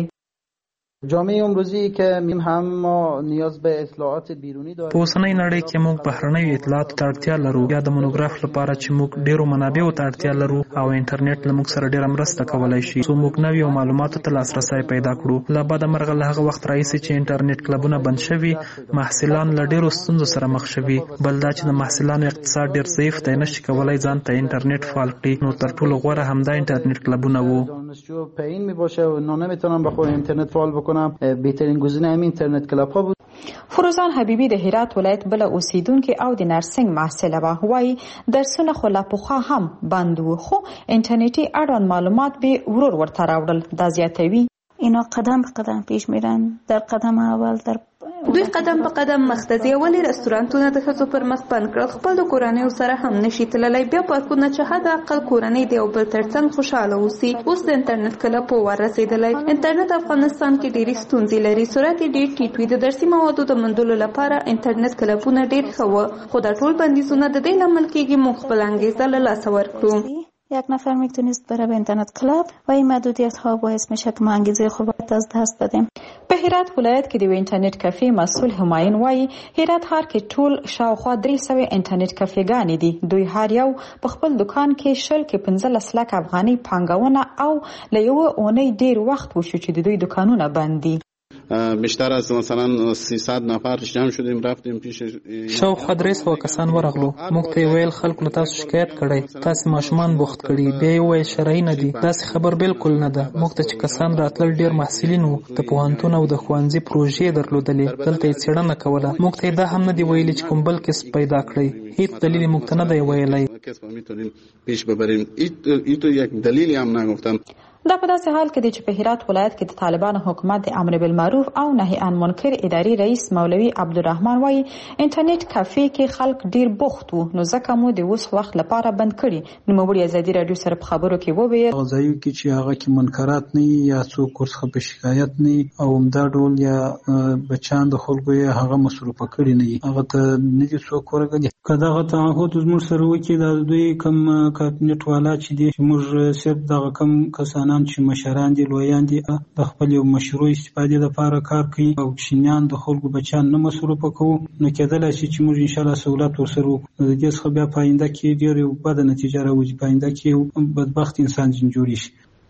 جامعه امروزی که هم ما نیاز به اطلاعات بیرونی داریم. په اوسنۍ نړۍ کې موږ بهرنیو اطلاعاتو ته اړتیا لرو، یا د مونوګراف لپاره چې موږ ډیرو منابعو ته اړتیا لرو او انټرنیټ له موږ سره ډیره مرسته کولای شي څو موږ نویو معلوماتو ته لاسرسی پیدا کړو. له بده مرغه له هغه وخت راهیسې چې انټرنیټ کلبونه بند شوي، محصلان له ډیرو ستونزو سره مخ شوي. بل دا چې د محصلانو اقتصاد ډیر ضعیف دی، نشي کولای ځان ته انټرنیټ فعال کړي. نو تر ټولو غوره همدا انټرنیټ کلبونه وو. دانشجو پایین میباشه و نمیتونم بخوام اینترنت فعال بکنم، بهترین گزینه همین اینترنت کلاب ها بود. فروزان حبیبی د هرات ولایت بل اوسیدونکو او د نرسنګ محصله وه، وایي درسونه خو لا پخوا هم بند وو، خو انټرنیټي اړوند معلومات به ورور ورته راوړل. دا زیاتوي اینا قدم به قدم پیش میرن، در قدم اول در دوی قدم په قدم مخ ته ځي. ولې رستورانتونه د ښځو پر مخ بند کړل، خپل د کورنیو سره هم نشي تللی، بیا پارکونه چې حد اقل کورنۍ د یو بل ترڅنګ خوشحاله اوسي. اوس د انټرنیټ کلب په ور رسېدلی. انټرنیټ افغانستان کې ډېرې ستونزې لري، سرعت یې ډېر ټیټ وي. د درسي موادو د موندلو لپاره انټرنیټ کلبونه ډېر ښه وو، خو دا ټول بندیزونه د دې لامل کېږي موږ خپل انګېزه له لاسه ورکړو. یک نفر میتونست بره به اینترنت کلاب و این محدودیت ها باعث میشه که ما انگیزه خود از دست بدیم. په هرات ولایت کې د انټرنیټ کافې مسؤل همایون وایي هرات ښار کې ټول شاوخوا 300 انټرنیټ کافېګانې دي. دوی هر یو په خپل دکان کې 15 لک افغاني پانګونه او له یو اونۍ ډیر وخت وشو چې د دوی دکانونه بند دي. بیشتر از مثلا 300 نفر جمع شدیم رفتیم پیش شاوخوا 300 کسان ورغلو. موږ ته ویل خلکو له تاسو شکایت کړی، تاسو ماشومان بوخت کړي. بیا یې ویل شرعي نه دي. داسې خبر بالکل نه ده. موږ ته چې کسان راتلل ډیر محصلین وو، د پوهنتون او د ښوونځي پروژې درلودلې، دلته یې څېړنه کوله. موږ ته دا هم نه دی ویلي چې کوم بل کسب پیدا کړئ. هیڅ دلیل موږ ته نه دی ویلی. کسب میتونیم پیش ببریم. ایتو یک دلیلی هم نگفتن. دا په داسې حال کې دی چې په هرات ولایت کې د طالبانو حکومت د امر بالمعروف او نهي عن منکر اداري رئیس مولوي عبدالرحمن وایي انټرنیټ کافې کې خلک ډیر بوخت وو، نو ځکه مو د اوس وخت لپاره بند کړي. نوموړي ازادي راډیو سره په خبرو کې وویل ځایو کې چې هغه کې منکرات نه یا څوک ورڅخه په شکایت نه او همدا ډول یا بچان د خلکو یې هغه مصروفه کړي نه، هغه ته نه دي څوک ورغلي. که دغه تعهد زموږ سره وکړي د دوی کم کابینټ والا چې دي، موږ صرف دغه کم کسانان چې مشران دي لویان دي د خپل یو مشروع استفادې لپاره کار کوي او کشنیان د خلکو بچان نه مصروفه کوو، نو کېدلی شي چې موږ انشاءالله سهولت ورسره وکړو. د دې څخه بیا په آینده کې ډېرې بده نتیجه راوځي، په آینده کې بدبخت انسان جوړېږي.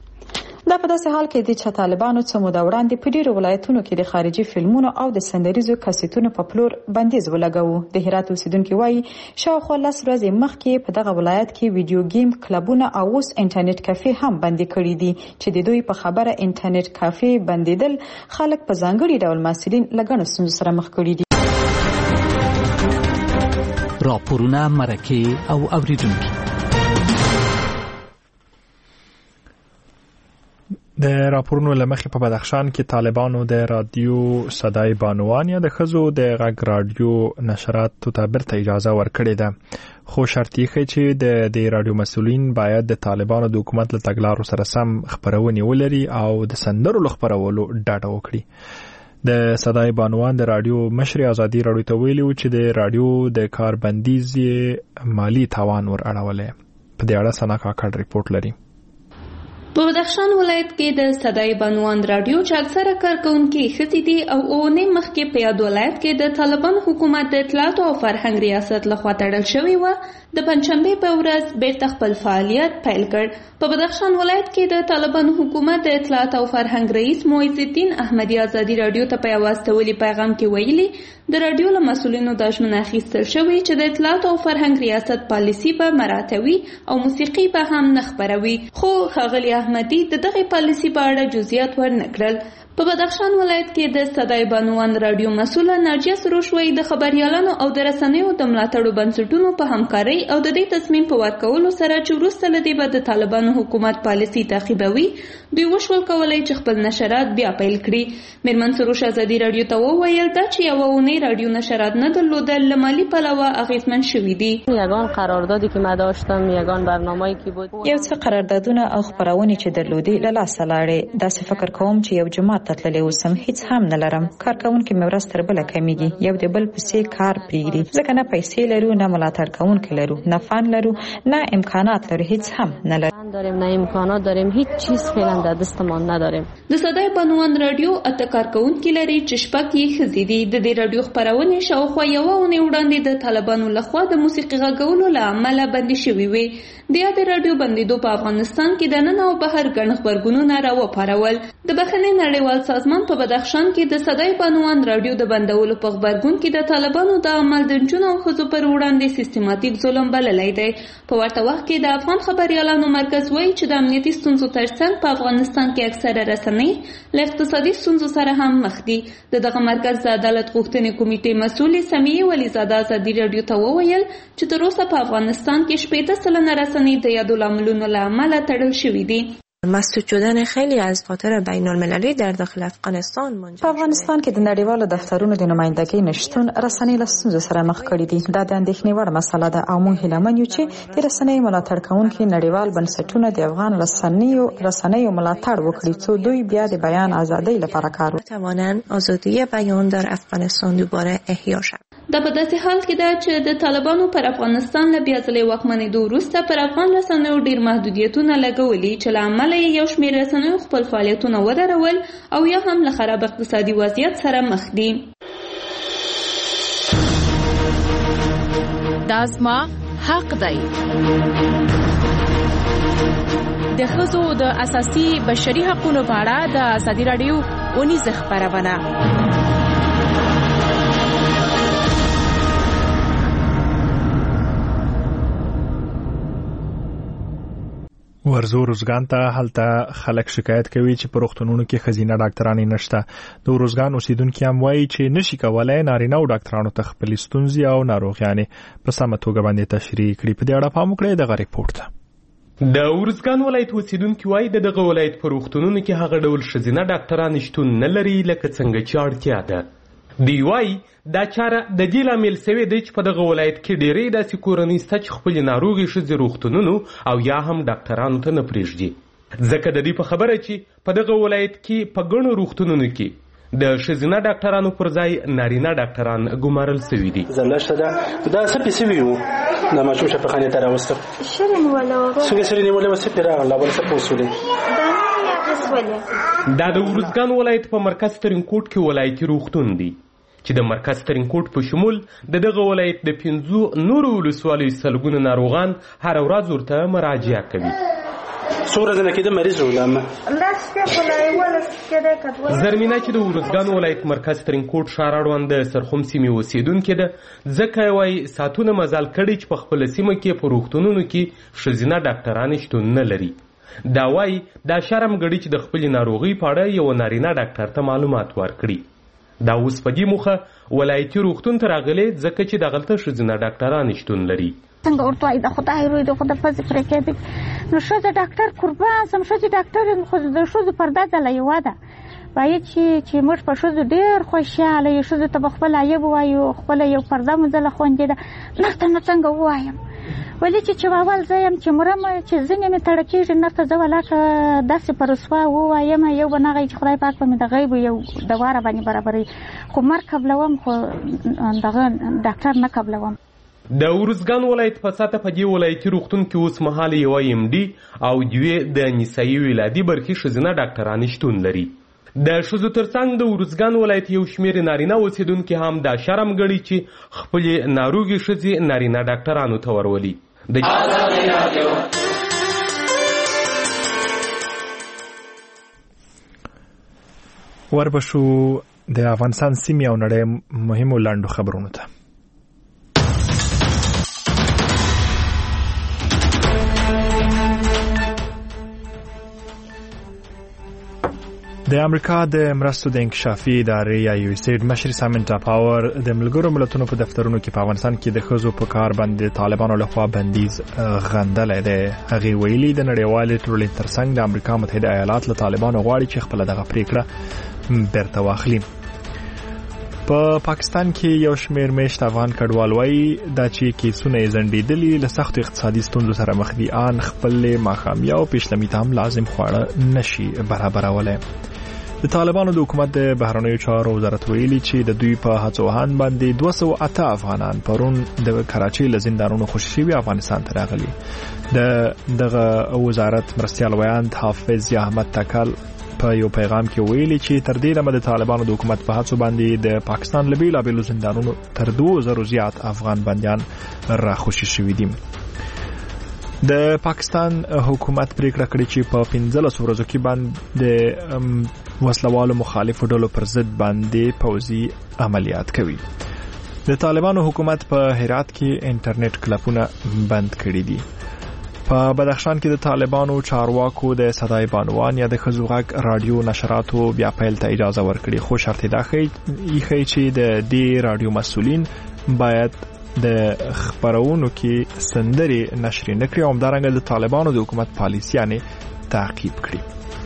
دا په داسې حال کې دي چې طالبانو څه موده وړاندې په ډیرو ولایتونو کې د خارجي فلمونو او د سندریزو کاستونو په پلور بندیز ولګاوه. د هرات اوسیدونکو وایي شاوخوا 10 ورځې مخکې په دغه ولایت کې ویډیو گیم کلبونه او اوس انټرنیټ کافې هم بندي کړي دي چې د دوی په خبره انټرنیټ کافې بندیدل خلک په ځانګړي ډول مسؤلین له ګڼو ستونزو سره مخ کړي دي. راپورونه، مرکې او اوریدونکي. د راپورونو لمخې په بدخشان کې طالبانو د رادیو صدای بانوان یا د ښځو د غږ رادیو نشراتو ته بیرته اجازه ورکړې ده، خو شرط یې ښیي چې د دې رادیو مسؤلین باید د طالبانو د حکومت له تګلارو سره سم خپرونې ولري او د سندرو له خپرولو ډډه وکړي. د صدای بانوان د رادیو مشر ازادي راډیو ته ویلي و چې د رادیو د کار بندیز مالی تاوان ور اړولی. په دې اړه سنا کاکړ ریپورت لري. په بدخشان ولایت کې د صدای بانوان رادیو چې اکثره کارکونکي ښځې دي او اونۍ مخکې په یاد ولایت کې د طالبان حکومت د اطلاعات او فرهنګ ریاست لخوا تړل شوی و د پنجشنبې په ورځ بیرته خپل فعالیت پیل کړ. په بدخشان ولایت کې د طالبان حکومت د اطلاعات او فرهنګ رئیس معز الدین احمدی ازادي رادیو ته په یو استولي پیغام کې ویلي د رادیو له مسؤلینو دا ژمنه اخیستل شوې چې د اطلاعات او فرهنګ ریاست پالیسي به مراعاتوي او موسیقي به هم نه خپروي، خو ښاغلي احمدي د دغه پالیسي په اړه جزئیات ورنکړل. په بدخشان ولایت کې د صدای بانوان رادیو مسؤله ناجیه سروش وایي د خبریالانو او د رسنیو د ملاتړو بنسټونو په همکارۍ او د دې تصمیم په ورکولو سره چې وروسته له دې به د طالبانو حکومت پالیسي تعقیبوي دوی وشول کولی چې خپل نشرات بیا پیل کړي. میرمن سروش ازادي رادیو ته وویل دا چې یوه اونۍ رادیو نشرات نه درلودل له مالي پلوه اغیزمن شوي دي. یگان قراردادی که ما داشتم یگان برنامه‌ای که بود یو څه قراردادونه او خبرونه چې درلودي له لاسه لاړې. داسې فکر کوم چې یو جماعت تتللی اوسم هیڅ هم نه لرم. کارکونکي مې ورځ تر بله کمیږي، یو د بل پسې کار پرېږدي، ځکه نه پیسې لرو، نه ملاتړ کوونکي لرو، نه فن لرو، نه امکانات لرو، هیڅ هم نه لرو. داریم نه امکانات داریم، هیچ چیز فعلا در دستمان نداریم. د صدای بانوان رادیو اته کارکونکي لري چې شپږ یې ښځې دي. د دې رادیو خپرونې شاوخوا یوه اونۍ وړاندې د طالبانو لخوا د موسیقي غږولو له امله بندي شوې وې. د یادې رادیو بندېدو په افغانستان کې د نن او بهر ګڼ غبرګونونه راوپارول. د بخښنې نړیوال سازمان په بدخشان کې د صدای بانوان رادیو د بندولو په غبرګون کې د طالبانو د عمل د نجونو او ښځو پر وړاندې سیستماتیک ظلم بللی دی. په ورته وخت کې د افغان خبریالانو مرکز وایي چې د امنیتي ستونزو ترڅنګ په افغانستان کې اکثره رسنۍ له اقتصادي ستونزو سره هم مخ دي. د دغه مرکز د عدالت غوښتنې کمیټې مسؤلې سمیې ولیزاده ازادي رادیو ته وویل چې تر اوسه په افغانستان کې 80% رسنۍ د یادو لاملونو له امله تړل شوي دي. مسدود شدن خیلی از خاطر بین المللی در داخل افغانستان منجر په افغانستان کې د نړیوالو دفترونو د نمایندګۍ نشتون رسنۍ له ستونزو سره مخ کړي دي. دا د اندېښنې وړ مسله ده او موږ هیله من یو چې د رسنۍ ملاتړ کوونکي نړیوال بنسټونه د افغان رسنیو ملاتړ وکړي څو دوی بیا د بیان ازادۍ لپاره کار وکړي. توانند آزادی بیان در افغانستان دوباره احیا شود. دا په داسې حال کې ده چې د طالبانو پر افغانستان له بیا ځلې واکمنېدو وروسته پر افغان رسنیو ډېر محدودیتونه لګولي چې له امله یې یو شمېر رسنیو خپل فعالیتونه ودرول او یا هم له خراب اقتصادي وضعیت سره مخ دي. دا زما حق دی. د ښځو د اساسي بشري حقوقو په اړه د ازادي راډیو اونیزه خپرونه. ورزو روزګان ته هلته خلک شکایت کوي چې په روغتونونو کې ښځینه ډاکټرانې نشته. د روزګان اوسیدونکي هم وایي چې نشي کولای نارینه او ډاکټرانو ته خپلې ستونزې او ناروغیانې په سمه توګه باندې تشریح کړي. په دې اړه پام وکړئ دغه ریپورت ته. د ورزګان ولایت اوسیدونکي وایي د دغه ولایت په روغتونونو کې هغه ډول ښځینه ډاکټران شتون نه لري لکه څنګه چې اړتیا ده. دی وایي دا چاره د دې لامل سوی دی چې په دغه ولایت کې ډېرې داسې کورنۍ شته چې خپلې ناروغې ښځې روغتونونو او یا هم ډاکټرانو ته نه پرېږدي. ځکه د دې په خبره چې په دغه ولایت کې په ګڼو روغتونونو کې د ښځینه ډاکټرانو پر ځای نارینه ډاکټران ګمارل سوي دي. زنده شده دا څه پیسې ویو د ماشوم شفاخانې ته راوستم شرین ولا سوري ولا وسې راغله ولا څه پوسولې دا د ورزګان ولایت په مرکز ترینکوټ کې ولایتي روغتون دی چې د مرکز ترینکوټ په شمول دغه ولایت د 5 نورو ولسوالیو سلګونه ناروغان هر ورځ ورته مراجعه کوي. زرمینه چې د ورزګان ولایت مرکز ترینکوټ ښار اړوند د سرخوم سیمې اوسیدونکې ده، ځکه یې وایي ساعتونه مزل کړی چې په خپله سیمه کې په روغتونونو کې ښځینه ډاکټرانې شتون نه لري. دا وایي دا شرم ګڼي چې د خپلې ناروغۍ په اړه یو نارینه ډاکټر ته معلومات ورکړي. دا اوس په دې موخه ولایتي روغتون ته راغلی ځکه چې دغلته ښځینه ډاکټرانې شتون لري. څنګه ورته وایي د خدای روی د خدای فضل پرې کېدی نو ښځه ډاکټر قربان سم ښځې ډاکټر یم خو د ښځو پرده ځله یوه ده باید چې موږ په ښځو ډېر خوشحاله یو ښځو ته به خپل عیب ووایو خپله یو پرده مو ځله خوندې ده نرته نو څنګه ووایم ولې چې اول زه یم چې مرم چې ځینې مې تړه کېږي نرته زه ولاکه داسې په رسوا ووایم یو به نغی چې خدای پاک به مې د غیب یو دواره باندې برابروي خو مرګ قبلوم خو دغه ډاکټر نه قبلوم. د ارزګان ولایت په ساته په دې ولایتي روغتون کې اوس مهال یوه MD او دوې د نسایي ولادي برخې ښځینه ډاکټرانې شتون لري. د ښځو ترڅنګ د ارزګان ولایت یو شمېر نارینه اوسېدونکي هم دا شرم ګڼي چې خپلې ناروغې ښځې نارینه ډاکټرانو ته ورولي. وربشو د افغانستان سیمې او نړۍ مهمو لنډو خبرونو ته. د امریکا د مرستو د انکشافي ادارې یا USAID مشر سامنتا پاور د ملګرو ملتونو په دفترونو کې په افغانستان کې د ښځو په کار باندې طالبانو لخوا بندیز غندلی دی. هغې ویلي د نړیوالې ټولنې ترڅنګ د امریکا متحده ایالات له طالبانو غواړي چې خپله دغه پریکړه بیرته واخلي. په پاکستان کې یو شمېر میشت افغان کډوال وایي دا چې کیسونه یې ځنډېدلي له سختو اقتصادي ستونزو سره مخ دي ان خپلې ماښامیه او پیشلمي ته هم لازم خواړه نشي برابرولی. د طالبانو د حکومت د بهرنیو چارو وزارت ویلي چې د دوی په هڅوهان باندې 208 افغانان پرون د کراچۍ له زندانونو خوشي شوي افغانستان ته راغلي. دغه وزارت مرستیال ویاند حافظ احمد تکل په یو پیغام کې ویلي چې تر دې دمه د طالبانو د حکومت په هڅو باندې د پاکستان له بیلابیلو زندانونو تر 2000 زیات افغان بندیان راخوشي شوي دي. د پاکستان حکومت پریکړه کړې چې په 15 ورځو کې باندې وسلوالو مخالفو ډلو پر ضد باندې پوځي عملیات کوي. د طالبانو حکومت په هرات کې انټرنیټ کلپونه بند کړي دي. په بدخشان کې د طالبانو چارواکو د صدای بانوان یا د ښځو غږ رادیو نشراتو بیا پیل ته اجازه ورکړي، خو شرط یې دا ښیي چې د دې رادیو مسؤلین باید د خبرونو کې سندرې نشر نه کړي او همدارنګه د طالبانو د حکومت پالیسیانې تعقیب کړي.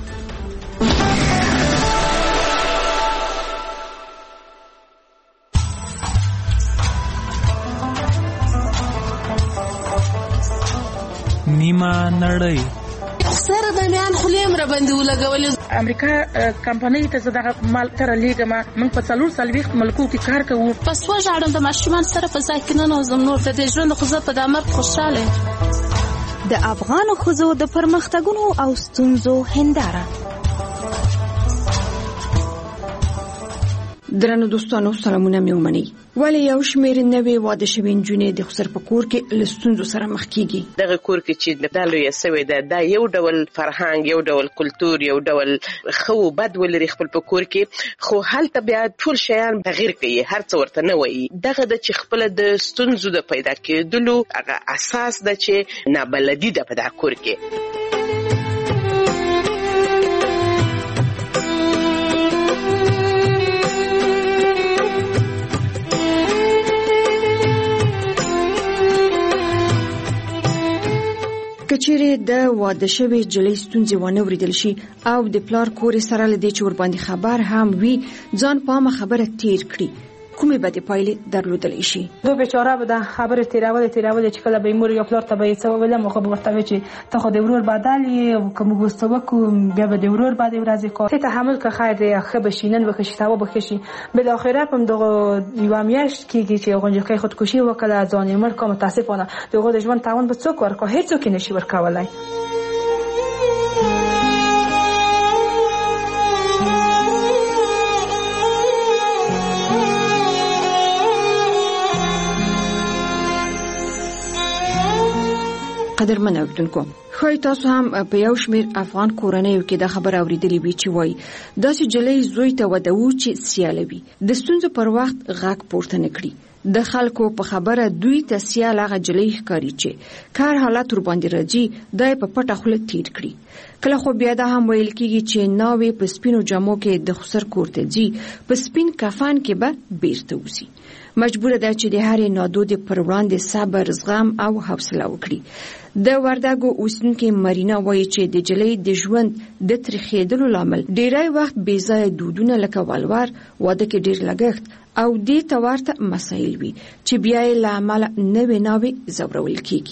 نیمه نړۍ سره د میان خلیم را باندې ولګولې. امریکا کمپنۍ ته زه دغه مال تر لیږم. موږ په 440 ملکو کې کار کوو. پس وژاړم د ماشومان سره په ځای کې ننوځم. نور د دې ژوند خو زه په دې مرګ خوشحاله. د افغانو ښځو د پرمختګونو او ستونزو هنداره. درنو دوستانو سلامونه مې ومنئ. ولې یو شمېر نوې واده شوې نجونې د خسر په کور کې له ستونزو سره مخ کیږي؟ دغه کور کې چې دا لویه سوې ده دا یو ډول فرهنګ، یو ډول کلتور، یو ډول ښه و بد ولري خپل په کور کې، خو هلته بیا ټول شیان تغیر کوي، هر څه ورته نه وایي. دغه د چې خپله د ستونزو د پیدا کېدلو هغه اساس ده چې نابلدي ده په دغه کور کې. کچېرې د واده شوې جلۍ ستونزې ونه وریدل شي او د پلار کور سره لدې چې ور باندې خبر هم وي ځان پامه خبره تیر کړي، کومې بدې پایلې درلودلی شي؟ دو بیچاره به د خبرې تیرولې چې کله به یې مور یا پلار ته به یې څه وویلم خو به ورته وایي چې ته خو د ورور بدل یې او که موږ ورته وکړو بیا به د ورور بعدې ورځې کار ته تحمل که خیر دی ښه به شي، نن به ښه شي، سبا به ښه شي. بالاخره په همدغه یوه میاشت کېږي چې هغه نجلۍ خودکشي وکړه، ځان یې مړ کړ. متاسفانه د هغو د ژوند تاوان به څوک ورکړي؟ هېڅوک یې نشي ورکولی. قدرمن اوریدونکو، ښایي تاسو هم په یو شمېر افغان کورنیو کې دا خبره اورېدلې وي چې وایي داسې جلۍ زوی ته واده و چې سیاله وي، د ستونزو پر وخت غږ پورته نه کړي. د خلکو په خبره دوی ته سیال هغه جلۍ ښکاري چې کار حالت ورباندې راځي دا یې په پټه خوله تیر کړي. کله خو بیا دا هم ویل کېږي چې ناوې په سپینو جامو کې د خسر کور ته ځي، په سپین کفن کې به بیرته وځي. مجبوره ده چې د هرې نادودې پر وړاندې صبر، زغم او حوصله وکړي. د وردګو اوسېدونکې مرینا وایي چې د جلۍ د ژوند د تریخېدلو لامل ډېری وخت بې ځایه دودونه لکه ولور، واده کې ډېر لګښت او دې ته ورته مسایل وي چې بیا یې له امله نوې ناوې ځورول کېږي.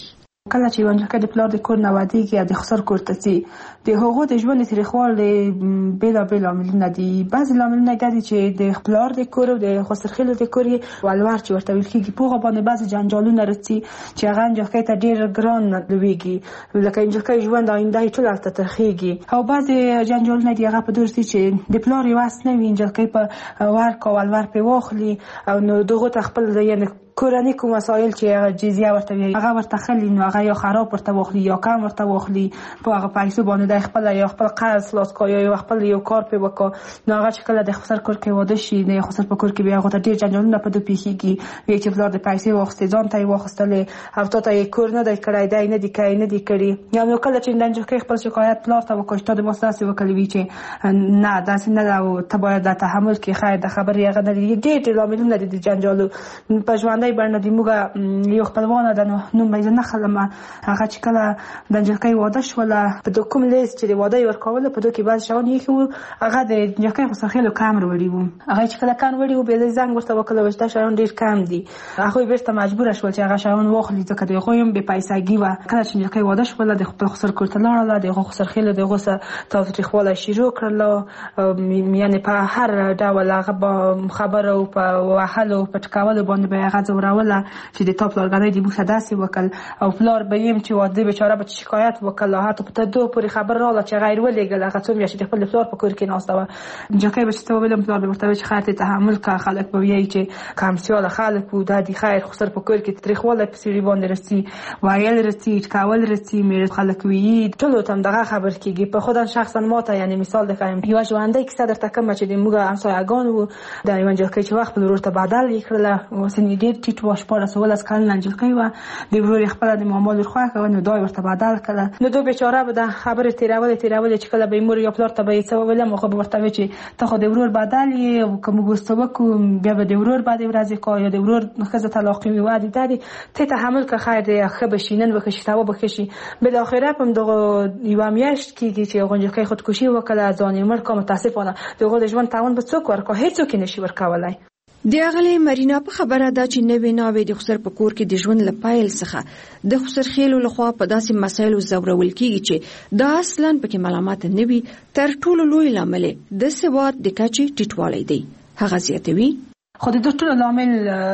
کله چې ونجکه د پلار د کور نه واديږي یا د خسر کور ته ځي د هغو د ژوند تاریخوالي بیلابیل عاملونه دي. بعض عاملونه دي چې د پلار د کور او د خسرخیلو د کور ولور چې ورته ویل کېږي په باندې بعض جنجالونه راځي چې هغه ونجکه ته ډیر ګران لويږي لکه ونجکه ژوند آینده ټول ارته ترخیږي او بعض جنجالونه دي هغه په دورسي چې د پلار واس نه ونجکه په ورکو ولور په واخلي او نو دغه خپل یعنی کورنی کوم مسائل چې جزیه ورته وي هغه ورته خلی نو هغه یا خراب ورته واخلي یا کم ورته واخلي په هغه پیسو باندې د خپل یا خپل قرض خلاص کوي یا خپل یو کار په وکړي نو هغه چې کله د خسر کور کې واده شي نه خسر په کور کې بیا هغه ډیر جنجالونه په دوه پیخيږي وی چې بلار د پیسې واخستې ځان ته واخستلې او ته یې کور نه دی کړای دی نه دی کای نه دی کړی یا نو کله چې دنجو کې خپل شکایت بلار ته وکړي ته د مؤسسه وکړي وی چې نه داسې نه او ته باید د تحمل کې خیر د خبرې هغه نه دی ډیر لاملونه دي د جنجالو په ژوند باندې د موږ یو خپلوانه د نو مې نه خلم هغه چې کله د جنکۍ واده شول په دوکوم لیست چې د واده ورکول په دوه کې بعض شاون یې خو هغه د جنکۍ خسرخیلو کم وروړي وو هغه چې کله کان وړي وو به زنګ ورته وکړل وشته شاون ډیر کم دي هغه بیرته مجبور شول چې هغه شاون واخلي ځکه د غویم به پیسې و کله چې جنکۍ واده شول د خپل خسر کورته لاړه د خسرخیلو د غوسه تاریخواله شروع کړل یعنی په هر ډول هغه خبره او په وحلو په ټکاول باندې به هغه زوراوله چې د ټاپ لارګنۍ د بوخه داسې وکړ او پلار به يم چې واده بیچاره به شکایت وکړ هغه ته په دوه پوری خبر رااله چې غیر ولېګل هغه څوم چې خپل پلار په کور کې ناسته و جکه به څه ویلم پلار به ورته چې خاطر تحمل کا خلک به وی چې کمسیال خلک و د خیر خسر په کور کې تاریخواله په سری باندې رسي وایل رسي کاول رسي مې خلک وی ټول تم دغه خبر کېږي په خودن شخصا ماته یعنی مثال دکایم یو ژوندۍ کیسه درته کوم چې د موږ همسایه‌ګان وو د ونجکه چې وخت په ورته بدل کړل وسنی ډیر ټیټ واش په رسول اس کال ننجلکۍ و د ورور خپل د معاملې خو کوي نو دای ورته بدل کړه نو دوه بیچاره به د خبره تیرول چې کله به مور یا پلار ته به څه ویل مخه به ورته چې ته خو د ورور بدل یې او کوم ګوستو کو بیا به د ورور بعد ورځې کو یا د ورور خزه طلاق می وادي دادی ته تحمل که خیر دی خو بشینن وکشي تا وبکشي بل اخره هم دغه یو میاشت کېږي چې غونجکۍ خودکشي وکړه ځان یې مړ کوم متاسفانه دغه د ژوند تاون به څوک ورکو هیڅ څوک نشي ورکولای د اغلی مرینا په خبره ده چې نوې ناوې د خسر په کور کې د ژوند لپایل څخه د خسر خېلو لخوا په داسې مسایلو زورول کیږي چې دا اصلا پکې ملامت نه وي تر ټولو لوی لامل د سواد د کچې ټیټوالی دی هغه زیاتوي خو د ټولو لامل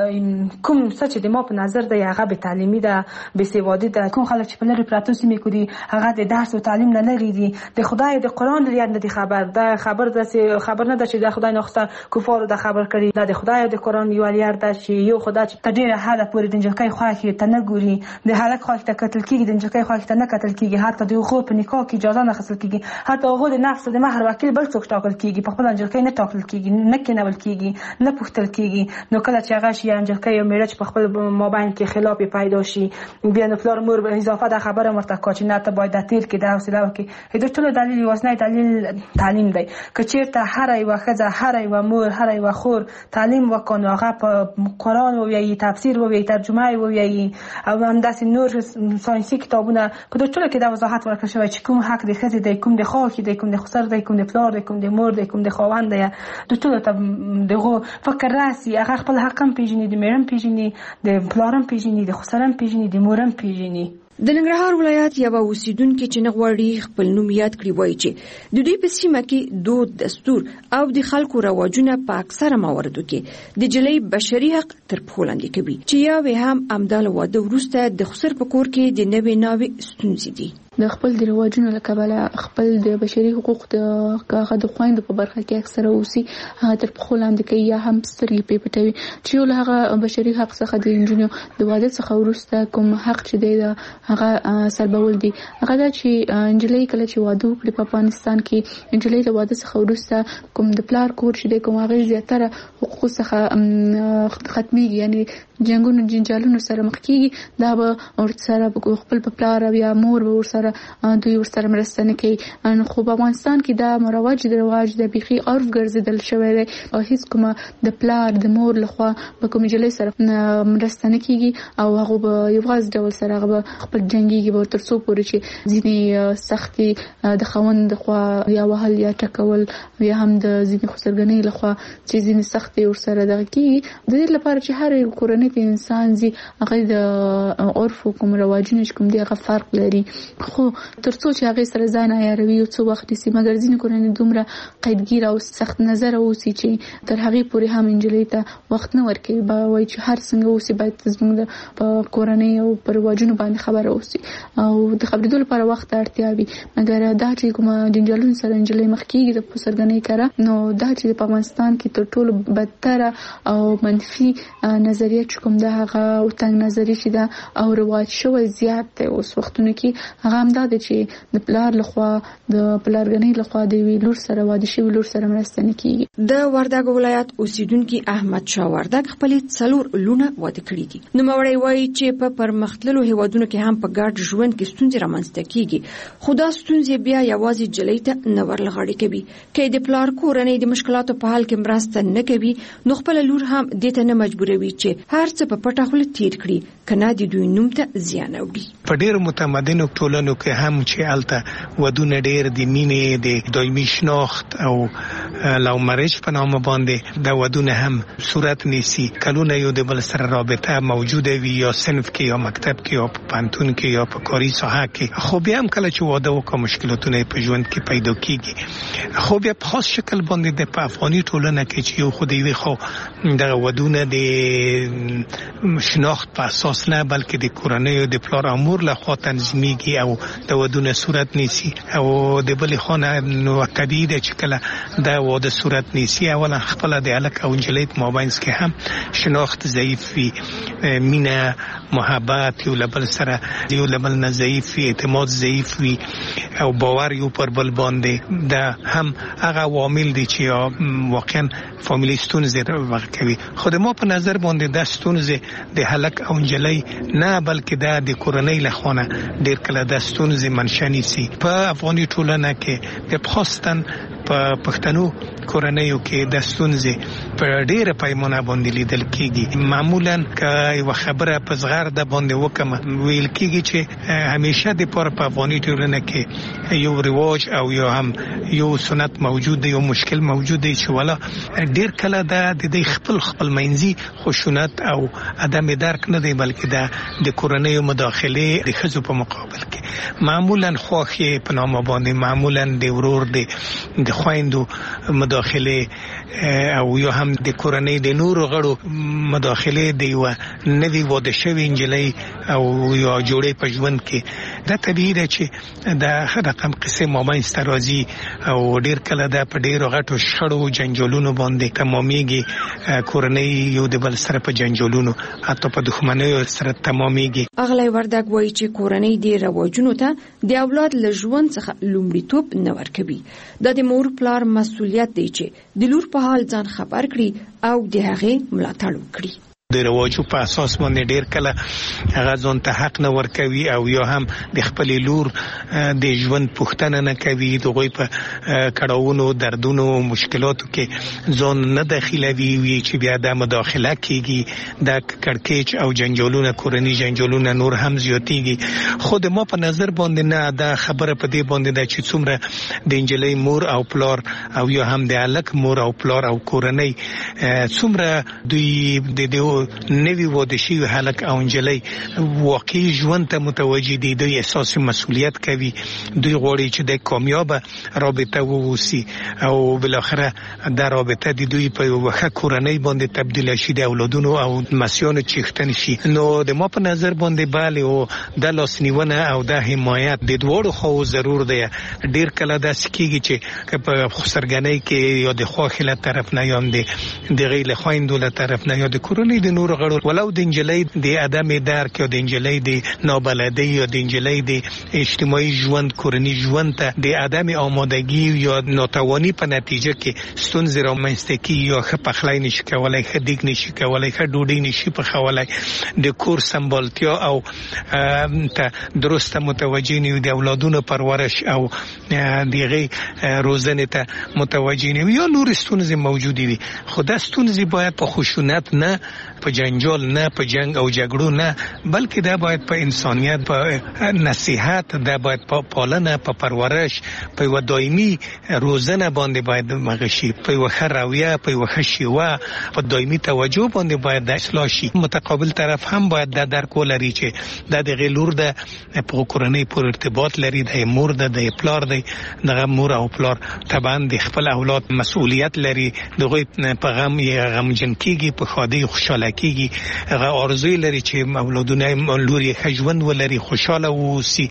کوم څه چې د ما په نظر دی هغه به تعلیمي ده به سوادي ده کوم خلک چې په لری پراتو سیمې کې دي هغه د درس او تعلیم نه لري دي د خدای د قران لري نه دي خبر ده خبر نه ده چې د خدای نوخته کفارو د خبر کړي د خدای د قران یو لري ده چې یو خدای چې تدیر حاله پورې د جنکۍ خو کې ته نه ګوري د حالک خو ته قتل کیږي د جنکۍ خو ته نه قتل کیږي حتی د خو په نکاح کې اجازه نه حاصل کیږي حتی هغه د نفس د مہر وکیل بل څوک ټاکل کیږي په خپل جنکۍ نه ټاکل کیږي نه کېنول کیږي نه پوښتل کیږي نو کله چې هغه شي انجلکۍ او میرج په خپل مابین کې خلاف پیدا شي بیا نو پلار مور به اضافه د خبره مرته کوچ نه ته باید د تیر کې د حوصله وکي د ټولو دلیل واسنه دلیل تعلیم دی که چیرته هر یو خزه هر یو مور هر یو خور تعلیم وکړي هغه په قران او یی تفسیر او یی ترجمه او یی او هم داسې نور ساينسي کتابونه په ټولو کې د وضاحت ورکړل شوی چې کوم حق د خزه دی کوم د خاک دی کوم د خسر دی کوم د پلار دی کوم د مور دی کوم د خاوند دی د ټولو ته دغه فکر راسي هغه خپل حقم پیژني د میرم پیژني د پلارم پیژني د خسرم پیژني د مورم پیژني د ننګرهار ولایت یو اوسیدونکو چې نغوړي خپل نوم یاد کړی وایي چې د دوی په سیمه کې دود دستور او د خلکو رواجونه په اکثره مواردو کې د جلۍ بشري حق تر پښو لاندې کوي چې یا هم امدال واده وروسته د خسر په کور کې د نوې ناوې ستونزې دي د خپل د رواجونو لکه خپل د بشري حقوق د د خويندو په برخه کې اکثره اوسي هغه تر پخو لاندې کوي یا هم سترګې په پټوي چې یو هغه بشري حق څخه د انجونو د واده څخه ورسته کوم حق چې دی هغه سربول دي هغه دا چې انجلۍ کله چې واده وکړي په افغانستان کې انجلۍ د واده څخه ورسته کوم د پلار کور چې دی کوم هغه زیاتره حقوق څخه ختميږي یعنی جنگونو جنجالونو سره مخ کیږي دا به ور سره خپل پلار او یا مور به ور سره لپاره دوی ورسره مرسته نه کوي. خو په افغانستان کې دا مروج د رواج د بيخي عرف ګرځیدل شوی دی او هیڅ کومه د پلار د مور لخوا په کوم جلې سره مرسته نه کیږي او هغه به یو غاز ډول سره هغه خپل جنگيږي به تر څو پورې چې ځینې سختي د خوند خوا یا وهل یا ټکول یا هم د ځینې خسرګنۍ لخوا چې ځینې سختي ورسره دغه کیږي. د دې لپاره چې هر کورنۍ کې انسان زی هغه د عرف کوم رواجونه کوم دی هغه فرق لري. خو تر څو چې هغه سره ځان عیاروي او څو وخت سي مګر ځینې کورنۍ دومره قیدګیر او سخت نظر اوسي چې تر هغه پورې هم انجلۍ ته وخت نه ورکوي. با وایي چې هر څنګه اوسي باید زموږ د کورنۍ او پر رواجونو باندې خبره اوسي او د خبرېدو لپاره وخت اړتیا وي. مګر دا چې کوم جنجالونو سره انجلۍ مخ کیږي د خسرګنۍ کړه نو دا چې په افغانستان کې تر ټولو بدتر او منفي نظریه چې کوم دا هغه او تنګ نظری چې دا او رواج شوی زیات دی اوس وختونو کې. هغه هم دا چې د پلار لخوا د پلارګنۍ لخوا د ویلور سره واده شوی لور سره مرسته نه کیږي. د وردګ ولایت اوسیدونکو احمد شاه وردګ خپل څلور لونه واده کړی دي. نو موري وایي چې په پرمختللو هیوادونو کې هم په ګډ ژوند کې ستونزې رامنځته کیږي. خدا ستونزې بیا یوازې جلۍ ته نه ورلغړی کوي. کې د پلار کورنۍ د مشکلاتو په حل کې مرسته نه کوي نو خپل لور هم دې ته نه مجبوروي چې هر څه په پټه خوله تیر کړي کنه د دوی نوم ته زیان اوري. په ډېر متمدنو ټولنو کې هم چې الته ودونه ډېر د مینې د دایمي شناخت او لو مریج په نامه باندې د ودونه هم صورت نیسي. کلونه یو د بل سره رابطه موجوده وي یا صنف کې یا مکتب کې یا په پانتون کې یا په کاري ساحه کې. خو بیا هم کله چې واده وکړي مشکلاتونه په ژوند کې پیدا کیږي. خو بیا په خاص شکل باندې د افغاني ټولنه کې چې یو خو دی خو د ودونه د شناخت په اساس نه بلکې د کورنۍ او د پلار امور له خوا تنظیمېږي او د ودونه صورت نیسي او د بل خانه نو طبیعي ده چې کله دا واده صورت نیسي اولا خپل د الک او انجلیت مابینس کې هم شناخت ضعیف وي، مینه محبت یو لبل سره یو لبل نه ضعیف وي، اعتماد ضعیف وي او باور یو پر بل باندې دا هم هغه عوامل دي چې واقعا فامیلی ستونزې ورکوي. خو د ما په نظر باندې دا ستونزې د هلک او انجلۍ نه بلکې دا د کورنۍ له خوا ډېر کله دا ستونزې منشأ نیسي. په افغاني ټولنه کې د خاصتن په پښتنو کورنیو کې د ستونزې په ډېره پیمانه باندې لیدل کېږي. معمولا که یو خبره په زغر د باندې وکم ویل کېږي چې همیشه د په افغاني ټولنه کې یو رواج او یو هم یو سنت موجود دی، یو مشکل موجود دی چې ولا ډېر کله د خپل منځي خشونت او عدم درک نه دی بلکې د کورنیو مداخله د ښځو په مقابل کې معمولا خواخې په نامه باندې معمولا د ورور د خويندو مداخله او یو هم د کورنۍ د نورو غړو مداخله دی و نوی واده شوی انجلۍ او یا جوړې په ژوند کې دا طبیعي ده چې دا رقم قصه مابینځ ته راځي او ډېر کله دا په ډېرو غټو شخړو جنجالونو باندې تمامېږي. کورنۍ یو د بل سره په جنجالونو حتی په دښمنۍ سره تمامېږي. اغلی وردګ وایي چې کورنۍ د رواجونو ته د اولاد له ژوند څخه لومړیتوب نه ورکوي. دا د مور پلار مسؤلیت دی چې د لور په حال ځان خبر کړي او د هغې ملاتړ وکړي. د رواجو په اساس باندې ډېر کله هغه ځان ته حق نه ورکوي او یا هم د خپل لور د ژوند پوښتنه نه کوي، دغه په کړهونو دردونو مشکلاتو کې ځان نه داخلوي وي چې بیا د مداخله کیږي د کړکېچ او جنجالونه کورنۍ جنجالونه نور هم زیاتېږي. خو د ما په نظر باندې نه دا خبره په دې باندې ده چې څومره د انجلۍ مور او پلار او یا هم د الک مور او پلار او کورنۍ څومره دوی د نوی واده شوی هلک او انجلۍ واقعي ژوند ته متوجه دي، دوی احساس مسؤلیت کوي، دوی غواړي چې د کامیاب رابطه ووسی او بالاخره دا رابطه د دوی په وخت کورنۍ باندې تبدیل شي د اولادونو او مسیانو چیختن شي. نو د ما په نظر باندې bale او د لاسنیونه او د حمایت د دوړو خو ضرور دی. ډیر کله د سکیږي چې په خسرګنۍ کې یا د خواخله طرف نه یا د غیله خويندو له طرف نه یا د کورنۍ د نور غړو ولو د انجلۍ د عدم درک او د انجلۍ د نابلدۍ او د انجلۍ د اجتماعي ژوند کورنی ژوند ته د عدم آمادگی یا ناتوانی په نتیجه کې ستونزې رامنځته کیږي یا ښه پخلی نشي کولای، ښه دیګ نشي کولای، ښه ډوډۍ نشي پخولی، د کور سمبالتیا او ته درسته متوجه نه وي، د اولادونو پرورش او دغه روزنې ته متوجه نه وي یا نور ستونزې موجودې وي. خو دا ستونزې باید په خشونت نه، په جنجال نه، په جنگ او جګړو نه، بلکې دا باید په انسانیت، په نصیحت، دا باید په پالنه، په پرورش، په یو دایمي روزنه باندې باید مغشي، په یو ښه رویه، په یو ښه شیوه، په دایمي توجه باندې باید اصلاح شي. متقابل طرف هم باید دا درک ولري چې دا د غلور د په کورنۍ پر ارتباط لري، د مور د پلار د مور او پلار طبعا د خپل اولاد مسؤلیت لري، دغه په غم یې غمجن کیږي، په ښادۍ خوشاله کیږي، هغه ارزوی لري چې اولادونه لوري ښه ژوند ولري، خوشاله ووسي.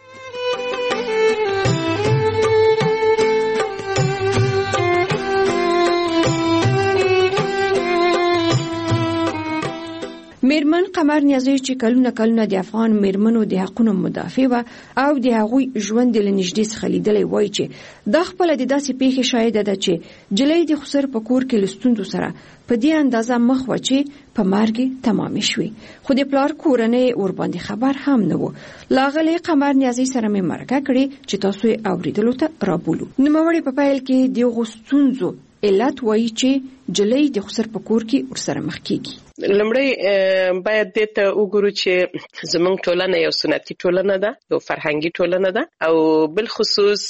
میرمن قمر نیازی چې کلونه د افغان میرمنو د حقونو مدافع و او د هغوی ژوند له نږدې څخه لیدلی وای چې د خپل د داسې پیښې شاهد ده چې جلۍ د خسر په کور کې لستوندو سره په دې اندازه مخ و چې په مرګ تمام شوي، خو د پلار کورنۍ ور باندې خبر هم نه و. لاغلی قمر نیازی سره مې مرکه کړې چې تاسو یې اوریدلو ته رابولو. نوموړی په پیل کې د غوستونزو علت وایي چې جلۍ د خسر په کور کې ورسره مخ کیږي. لمړی باید دې ته وګورو چې زموږ ټولنه یو سنتي ټولنه ده، یو فرهنګي ټولنه ده او بل خصوص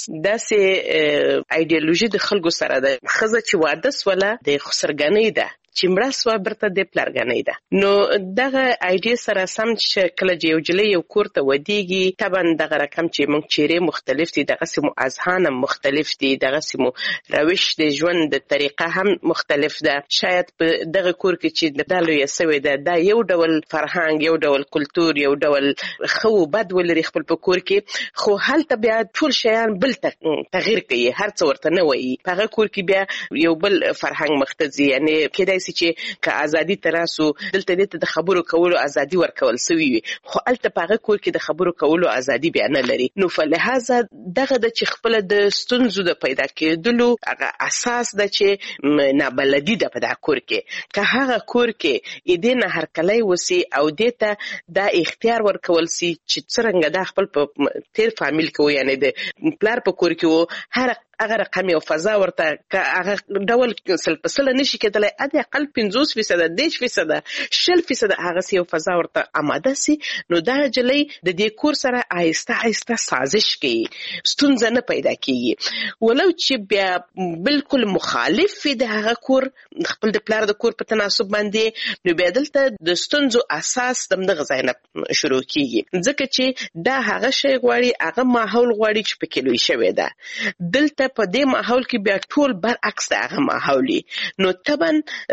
داسې ایډیالوژي د خلکو سره ده. ښځه چې واده سوله د خسرګنۍ ده، چې مړه سوه برته د پلرګنۍ ده. نو دغه ایډیا سره سم چې کله چې یو جلۍ یو کور ته ودیږي، طبعا دغه رقم چې موږ چیرې مختلف دي، دغسې مو اذهان هم مختلف دي، دغسې مو روش د ژوند د طریقه هم مختلف ده. شاید په دغه کور کې چې دا لویه سوې ده، دا یو ډول فرهنګ، یو ډول کلتور، یو ډول ښه و بد ولري خپل په کور کې، خو هلته بیا ټول شیان بل تغییر کوي، هر څه ورته نه وایي. په هغه کور کې بیا یو بل فرهنګ مخته ځي. یعنې کېدای چې که ازادي تراسو دلته دې ته د خبرو کولو ازادي ورکول سوي وي، خو هلته په هغه کور کې د خبرو کولو ازادي بیا نه لري. نو فلهذا دغه د چې خپله د ستونزو د پیدا کېدلو هغه اساس ده چې نابلدي ده په دغه کور کې. که هغه کور کې دې نه هرکلی وسي او دې ته دا اختیار ورکول سي چې څرنګه دا خپل په تیر فامیل کې و، یعنې د پلار په کور کې و، هر هغه رقم یو فضا ورته که هغه ډول سل په سله نشي کېدلی، ادې اقل 50%، 10%، 60% هغسې یو فضا ورته آماده سي، نو دا جلۍ د دې کور سره آهسته آهسته سازش کوي، ستونزه نه پیدا کېږي. ولو چې بیا بالکل مخالف وي د هغه کور، خپل د پلار د کور په تناسب باندې، نو بیا دلته د ستونزو اساس د همدغه ځای نه شروع کېږي، ځکه چې دا هغه شی غواړي، هغه ماحول غواړي چې پکې لوی شوی ده. دلته په دې ماحول کې بیا ټول برعکس د هغه ماحولي، نو طبعا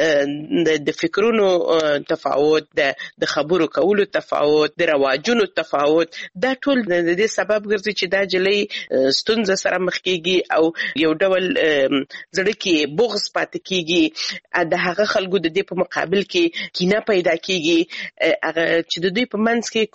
د فکرونو تفاوت، د خبرو کولو تفاوت، د رواجونو تفاوت، دا ټول د دې سبب ګرځي چې دا جلۍ ستونزه سره مخ کېږي او یو ډول زړه کې بغض پاتې کېږي. د هغه خلکو د دې په مقابل کې کینه پیدا کېږي، هغه چې د دوی په منځ کې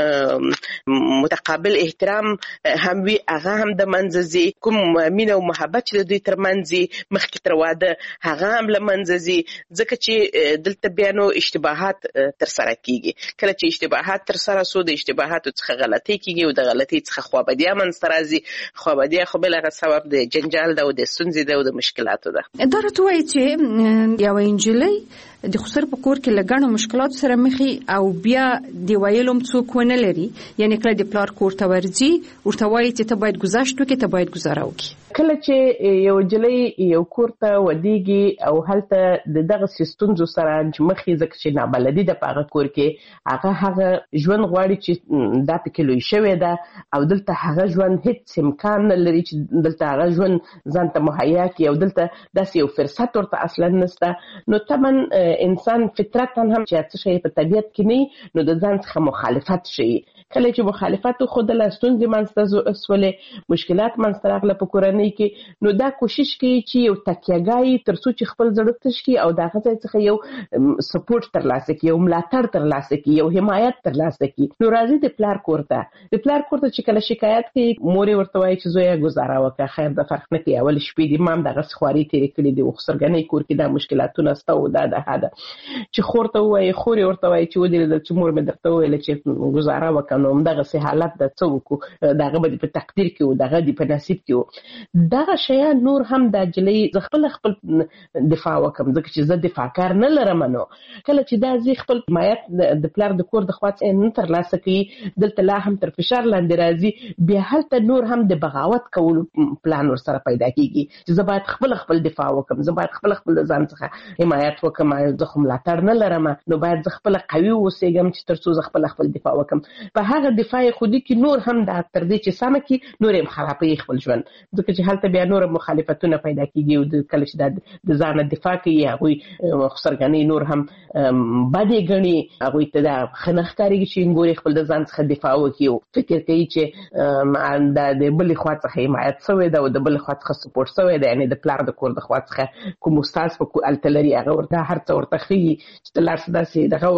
کوم متقابل احترام هم وي، هغه هم د منځه ځي، کوم مینه او محبت چې د دوی ترمنځ مخکې تر واده هغه هم له منځه ځي، ځکه چې دلته بیا نو اشتباهات ترسره کېږي. کله چې اشتباهات ترسره سو، د اشتباهاتو څخه غلطۍ کېږي او د غلطۍ څخه خوابدیا منځته راځي. خوابدیا خو بل هغه سبب د جنجال ده او د ستونزې ده او د مشکلاتو ده. دا راته وایي چې یوه نجلۍ د خسر په کور کې له ګڼو مشکلاتو سره مخې او بیا د ویلو هم څوک ونه لري، یعنې کله د پلار کور ته ورځي ورته وایي چې ته باید گذشت وکړې، ته باید ګزاره وکړې. کله چې یو جلۍ یو کور ته ودیږي او هلته د دغسې ستونزو سره مخ یې، ځکه چې نابلدي ده په هغه کور کې، هغه ژوند غواړي چې دا پکې لوی شوی ده او دلته هغه ژوند هیڅ امکان نه لري چې دلته هغه ژوند ځان ته مهیا کړي او دلته داسې یو فرصت ورته اصلا نشته. نو طبعا انسان فطرتا هم چې څه شی په طبیعت کې نه، نو د ځان څخه مخالفت شي، کله چې مخالفت خوده لاستونځې منځته سولې مشکلات منځته راغله په کورنۍ کې نو دا کوشش کوي چې یو تکیهګاه تر څو چې خپل زړه تش کړي او د هغه ځای څخه یو سپورټ ترلاسه کړي یو ملاتړ ترلاسه کړي یو حمایت ترلاسه کړي نو راځي د پلار کور ته چې کله شکایت کوي مور ورته وایي چې زویه ګزاره وکړه خیر د فرق نه کوي اول شپې دې مام دغه خواري تیرې کړې دي خسرګنۍ کور کې دا مشکلاتونه ستا او دا ده چې خور ته وایي خور ورته وایي چې ودې چې مور مې درته ویل چې ګزاره وکړه نو همدغه سي حالت د څه وکړو دغه به په تقدیر کې و دغه دې په نصیب کې و دغه شیان نور هم د جلې خپل دفاع وکم ځکه چې زه دفاع کار نه لرم نو کله چې دا زی خپل حمایت د پلار د کور د خواڅ نه ترلاسه کوي دلته لا هم تر فشار لاندې راځي بیا هلته نور هم د بغاوت کولو پلان ور سره پیدا کیږي چې زه باید خپل دفاع وکم زه باید خپل ځان څخه حمایت وکم زه خو ملاتړ نه لرم نو باید زه خپل قوي اوسېږم چې تر څو زه خپل دفاع وکم په هغه دفاع خودي کې نور هم د تر دې چې سم کې نور هم خرابې خپل ژوند ځکه چې هلته بیا نور مخالفتونه پیدا کیږي او کله چې د ځان دفاع کوي هغه خسرګنۍ نور هم باندې غني هغه ته دا خنخ کاریږي چې ګوري خپل د ځان څخه دفاع وکړي فکر کوي چې د بل خوا څخه حمایت شوی دا او د بل خوا څخه سپورټ شوی دا یعنی د پلار د کور د خوا څخه کوم استاد په التلری هغه ورته هر څه ورته خي چې د لاس داسې دغه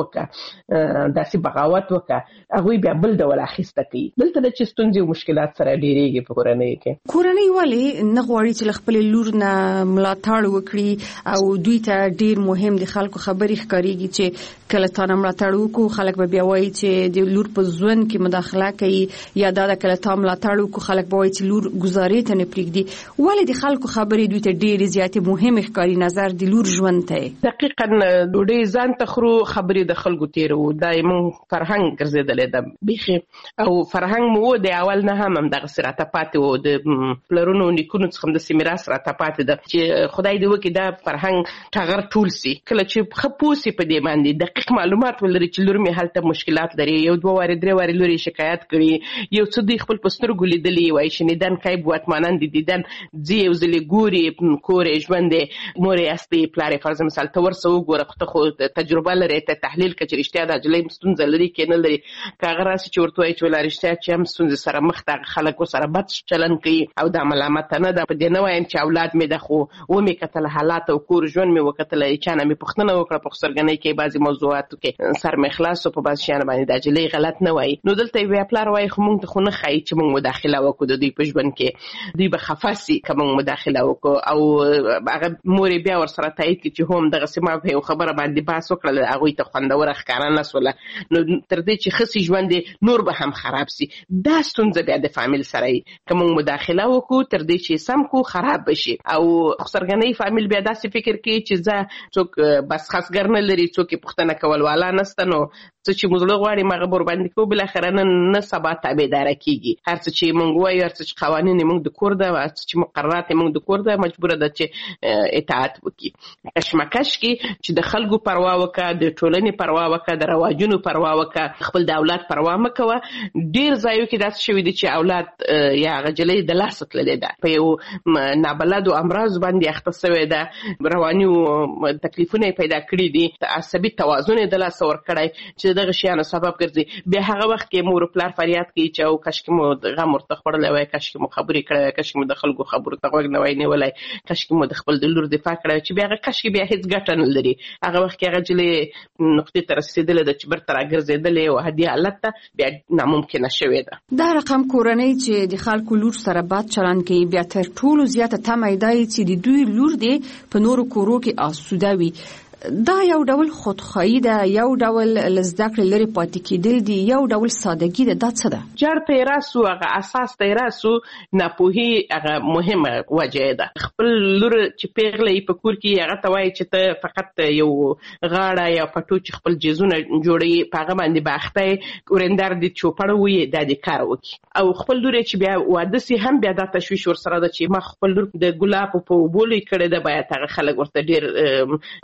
وکړه داسې بغاوت وکړه هغه بیا بل ډول اخیسته کوي دلته د چستونځي او مشکلات سره ډیریږي په کورنۍ کورنۍ ولې نه غواړي چې خپل لور نه ملاتړ وکړي او دوی ته ډیر مهم دي خلکو خبرې ښکاریږي چې کله تا نه ملاتړ وکړو خلک به بیا وایي چې د لور په ژوند کې مداخله کوي یا دا کله تا ملاتړ وکړو خلک به وایي چې لور گزارې ته نه پرېږدي ولې د خلکو خبرې دوی ته ډیر زیاتې مهمه ښکاري نظر د لور ژوند ته دقیقاً ډوډۍ ځان ته خورو خبرې د خلکو تیرو دا موږ فرهنګ ګرځېدلې ده بیخي او فرهنګ مو د اول نه هم دغه سراته پاتې وو د پلرونو نیکونو څخه د میراث راته پاتې ده چې خدای دې وکړي دا فرهنګ ټغر ټول سي کله چې خپوسي په دې باندې دقیق معلومات ولري چې لور مې هلته مشکلات لري یو دوه واره درې واره لوري شکایت کړي یو څه دی خپل پسترګو لیدلی وای شنیدن کای بواتمانان دي دیدن زی یو ځلې ګوري کورې ژوند مورې اصلي پلارې فرض مثال ته ورسو ګوره خو تجربه لري ته تحلیل کړي رښتیا د جلې مستونزه لري کې نه لري کاغه راسي چې ورته وای چې ولا رښتیا چې هم مستونزه سره مخ ته خلک سره بد چلن کوي او د ملامت نه ده په دې نه وایم چې اولاد مې د خو و مې کتل حالات او کور ژوند مې وکتل چې نه مې پښتنه وکړه په خسرګنۍ کې بعضي موضوعاتو کې سر مې خلاص په بعض شیان باندې د جلې غلط نه وای نو دلته وی پلار وای خو موږ ته خو نه خای چې موږ مداخله وکړو د دوی په ژوند کې دوی به خفاسي کوم مداخله وکړو او هغه مور بیا ور سره تایید چې هم دغه سیمه په خبره باندې بحث وکړل هغه ته خوندور ښکارا نه سول نو تر دې چې خسي ژوند نور به هم خراب سي دا ستونزه بیا د فامیل سره کوم مداخله وکړو تر دې چې سم کو خراب بشي او خسرګنۍ فامیل بیا داسې فکر کوي چې زه څوک بس خاصګر نه لري څوک پښتنه کول والا نسته نو چې موږ غواړي مغه بور باندې کو بل اخر نه سبا تابعدار کیږي هر څه چې موږ وایو هر څه چې قوانين موږ د کور ده هر څه چې مقررات موږ د کور ده مجبور ده چې اطاعت وکړي کشمکش کې چې د خلکو پروا وکړه د ټولنې پروا وکړه د رواجونو پروا وکړه خپل د اولاد پروا مکوه ډیر ځایو کې داس شوی دي چې اولاد یا غجلې د لاس تللې ده په یو نابلد او امراض باندې اخته شوی ده رواني تکلیفونه پیدا کړی دي عصبي توازن د لاس ور کړای چې دغه شیانو سبب ګرځي بیا هغه وخت کې مور پلار فریاد کوي چې او کاش کې مو غم ورته خورلې وای کاش کې مو خبرې کړې کاش کې مو د خلکو خبرو ته غوږ نه وای نیولای کاش کې مو د خپل د لور دفاع کړې چې بیا هغه کاش کې بیا هیڅ ګټه نه لري هغه وخت کې هغه جلې نقطې ته رسیدل د چې برتر راګرځیدل او هدي حالت ته بیا ناممکن شوی ده دا رقم کورنۍ چې د خلکو لور سره بد چلند کوي بیا تر ټولو زیاته تمه دی چې د دوی لور دی په نورو کورو کې آسوده وي دا یو ډول خودخواهی ده یو ډول لزدکړه لري پاتې کېدل دي یو ډول سادهګي ده دا څه ده جړ ته راسو هغه اساس ته راسو ناپوهي هغه مهمه وجه ده خپل لور چې پیغلې په کور کې هغه توای چې ته فقط یو غاړه یا پټو چې خپل جزونه جوړي پاغه باندې باخته ورندار دي چوپړ وي د دې کار وکي او خپل لور چې بیا واده سي هم بیا د تشويش ور سره ده چې ما خپل لور د ګلاب په بولې کړه ده بیا هغه خلک ورته ډیر نازو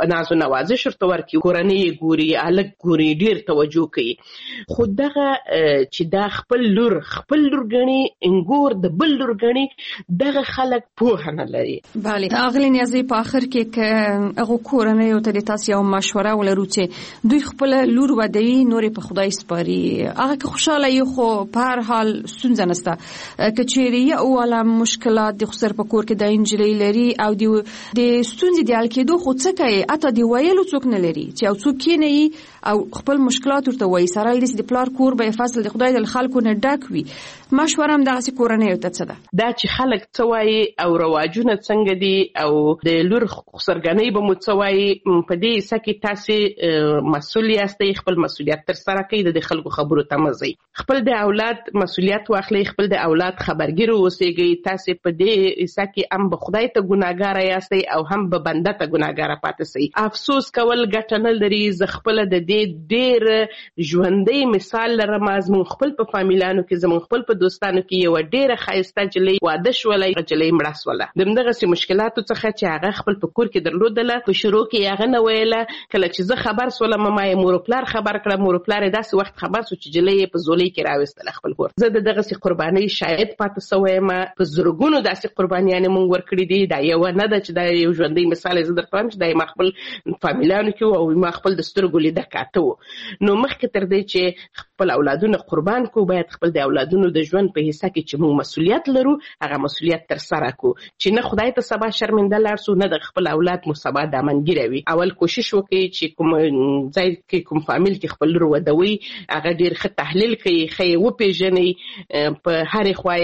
نوازش ورته ورکړي، کورنۍ یې ګوري، هلک ګوري، ډېر توجه کوي. خو دغه چې دا خپل لور ګڼي، انګور د بل لور ګڼي، دغه خلک پوهه نه لري. بله اغلې نیازې په آخر کې که هغو کورنیو ته د تاسې یو مشوره ولرو چې دوی خپله لور ودوي، نورې په خدای سپاري، هغه که خوشحاله یو خو په هر حال ستونزه نشته. که چیرې یو والا مشکلات د خسر په کور کې د انجلۍ لري او د ستونزې د حل کېدو خو څه کوي، حتی د ویلو څوک نه لري چې یو څوک کېنوي او خپل مشکلات ورته وایي، سره له دې چې د پلار کور به فصل د خدای د خلکو نه ډک وي. مشوره هم دغسې کورنیو ته څه ده؟ دا چې خلک څه وایي او رواجونه څنګه دي او د لور خسرګنۍ به مو څه وایي، په دې حصه کې تاسې مسؤل یاستئ، خپل مسؤلیت ترسره کوئ، د خلکو خبرو ته مه ځئ، خپل د اولاد مسؤلیت واخلئ، خپل د اولاد خبرګیر اوسئ. تاسې په دې حصه کې هم به خدای ته ګناهګاره یاستئ او هم به بنده ته ګناهګاره پاتې سئ. افسوس کول ګټه نه لري. زه خپله د دې ډېر ژوندی مثال لرم. زموږ خپل په فامیلانو کې، زموږ خپل په دوستانو کې یوه ډېره ښایسته نجلۍ واده شوله، نجلۍ مړه شوله. د همدغسې مشکلاتو څخه چې هغه خپل په کور کې درلودله، په شروع کې هغه نه ویله. کله چې زه خبر سولم، ما یې مور و پلار خبر کړه، مور و پلار یې داسې وخت خبر سو چې نجلۍ یې په زولۍ کې راویستله خپل کور. زه د دغسې قربانۍ شاهد پاتې سوی یم. په زرګونو داسې قربانیانې مونږ ورکړي دي. دا یوه نه ده چې دا یو ژوندی مثال یې زه درته وایم چې دا یې ما خپل فامیلانو کې و او ما خپل د سترګو لیده کاته و. نو مخکې تر دې چې خپل اولادونه قربان کو، باید خپل د اولادونو د ژوند په حصه کې چې موږ مسؤلیت لرو، هغه مسؤلیت ترسره کو، چې نه خدای ته سبا شرمنده لاړ سو، نه د خپل اولاد مو سبا دامنګیره وي. اول کوشش وکړئ چې کوم ځای کې کوم فامیل کې خپل لور ودوي، هغه ډېر ښه تحلیل کوي، ښه یې وپېژنئ، په هرې خوا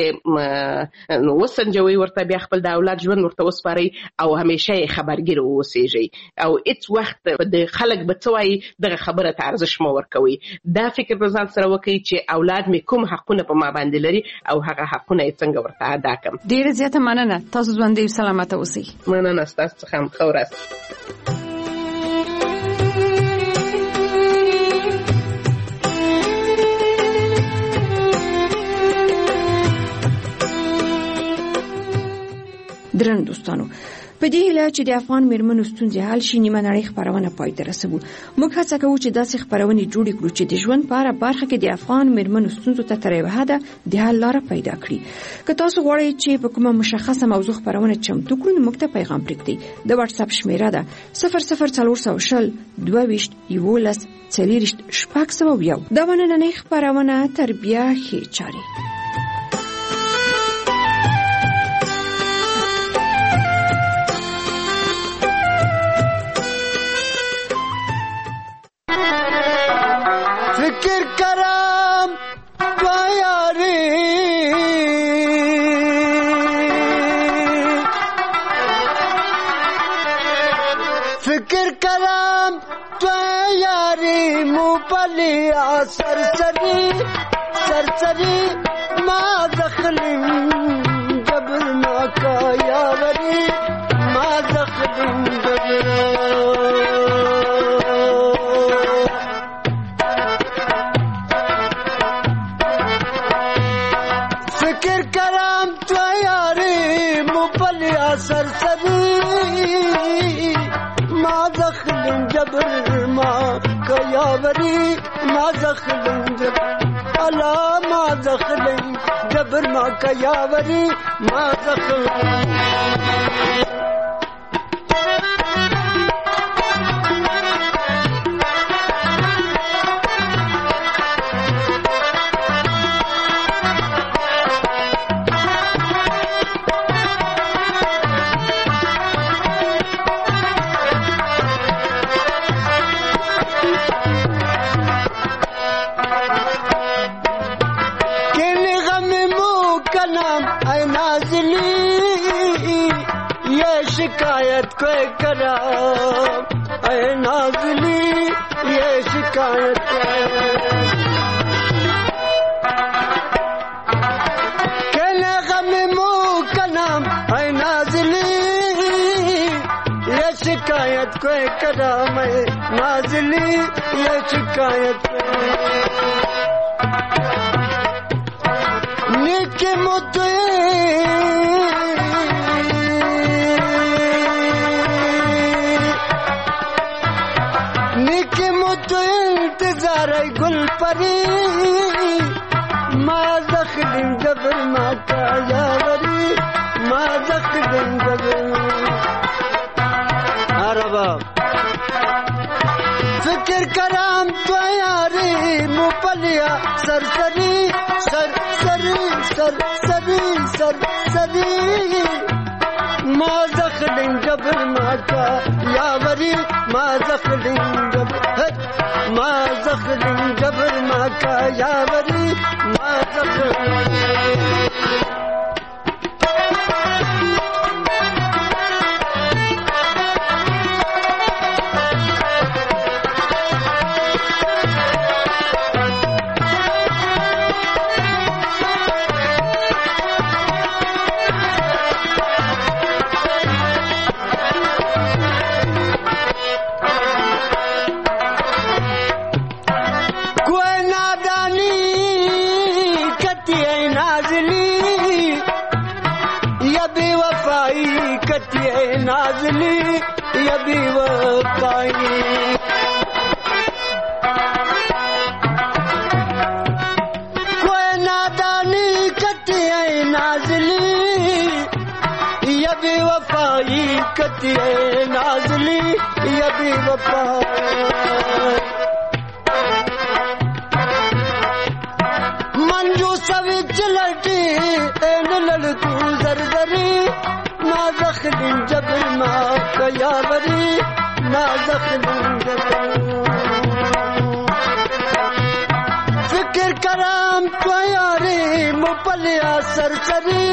یې وسنجوئ، ورته بیا خپل د اولاد ژوند ورته وسپارئ او همیشه یې خبرګیر اوسېږئ او هېڅ وخت د خلک به څه وایي دغه خبره ته ارزښت مه ورکوئ. دا فکر په ځان سره وکړئ چې اولاد مې کوم حقونه په ما باندې لري او هغه حقونه یې څنګه ورته ادا کړم. ډېره زیاته مننه. تاسو ژوندي سلامته اوسئ. مننه ستاسو څخه هم. ښه ورځ. درنو دوستانو، په دې هیله چې د افغان میرمنو ستونزې حل شي، نیمه نړۍ خپرونه پای ته رسوو. موږ هڅه کوو چې داسې خپرونې جوړې کړو چې د ژوند په هره برخه کې د افغان میرمنو ستونزو ته تر یوه حده د حل لاره پیدا کړي. که تاسو غواړئ چې په کومه مشخصه موضوع خپرونه چمتو کړو، نو موږ ته پیغام پرېږدئ. د واتساپ شمیره ده 00420 22 11 40 601. دا نننۍ خپرونه تربیه ښې چارې. فکر کرم بیاری فکر کرم بیاری موبلی سرسری سرسری ما دخلیم جبر ناکا یاوری ما دخلیم جبر سرسری ما دخلم جبر ما کیاوری ما دخلم جبر الا ما دخلم جبر ما کیاوری ما دخلم शिकायत कोई करा ऐ नाज़ली ये शिकायत कहने गम मुँह का नाम ऐ नाज़ली ये शिकायत कोई करा मैं नाज़ली ये शिकायत नीचे मुद्दे زاري گل پری ما زخدن جبر ما تاجاوری ما زخدن جبر عربا فکر کرام تو یاری مپلیا سرسری سرسری سرسری سرسری ما زخدن جبر ما تاجاوری ما زخدن جبر ما زخدن جبر ما تاجاوری ما زخدن नाज़ली या बेवफाई कोई नादानी कती है नाज़ली या बेवफाई कती है नाज़ली या बेवफाई मंजू सविच लटी एन लड़कू जरजरी ना ज़ख़्दिन जबर मा कयावरी ना ज़ख़्दिन जबर फिक्र कराम तो यारी मुपलिया सरसरी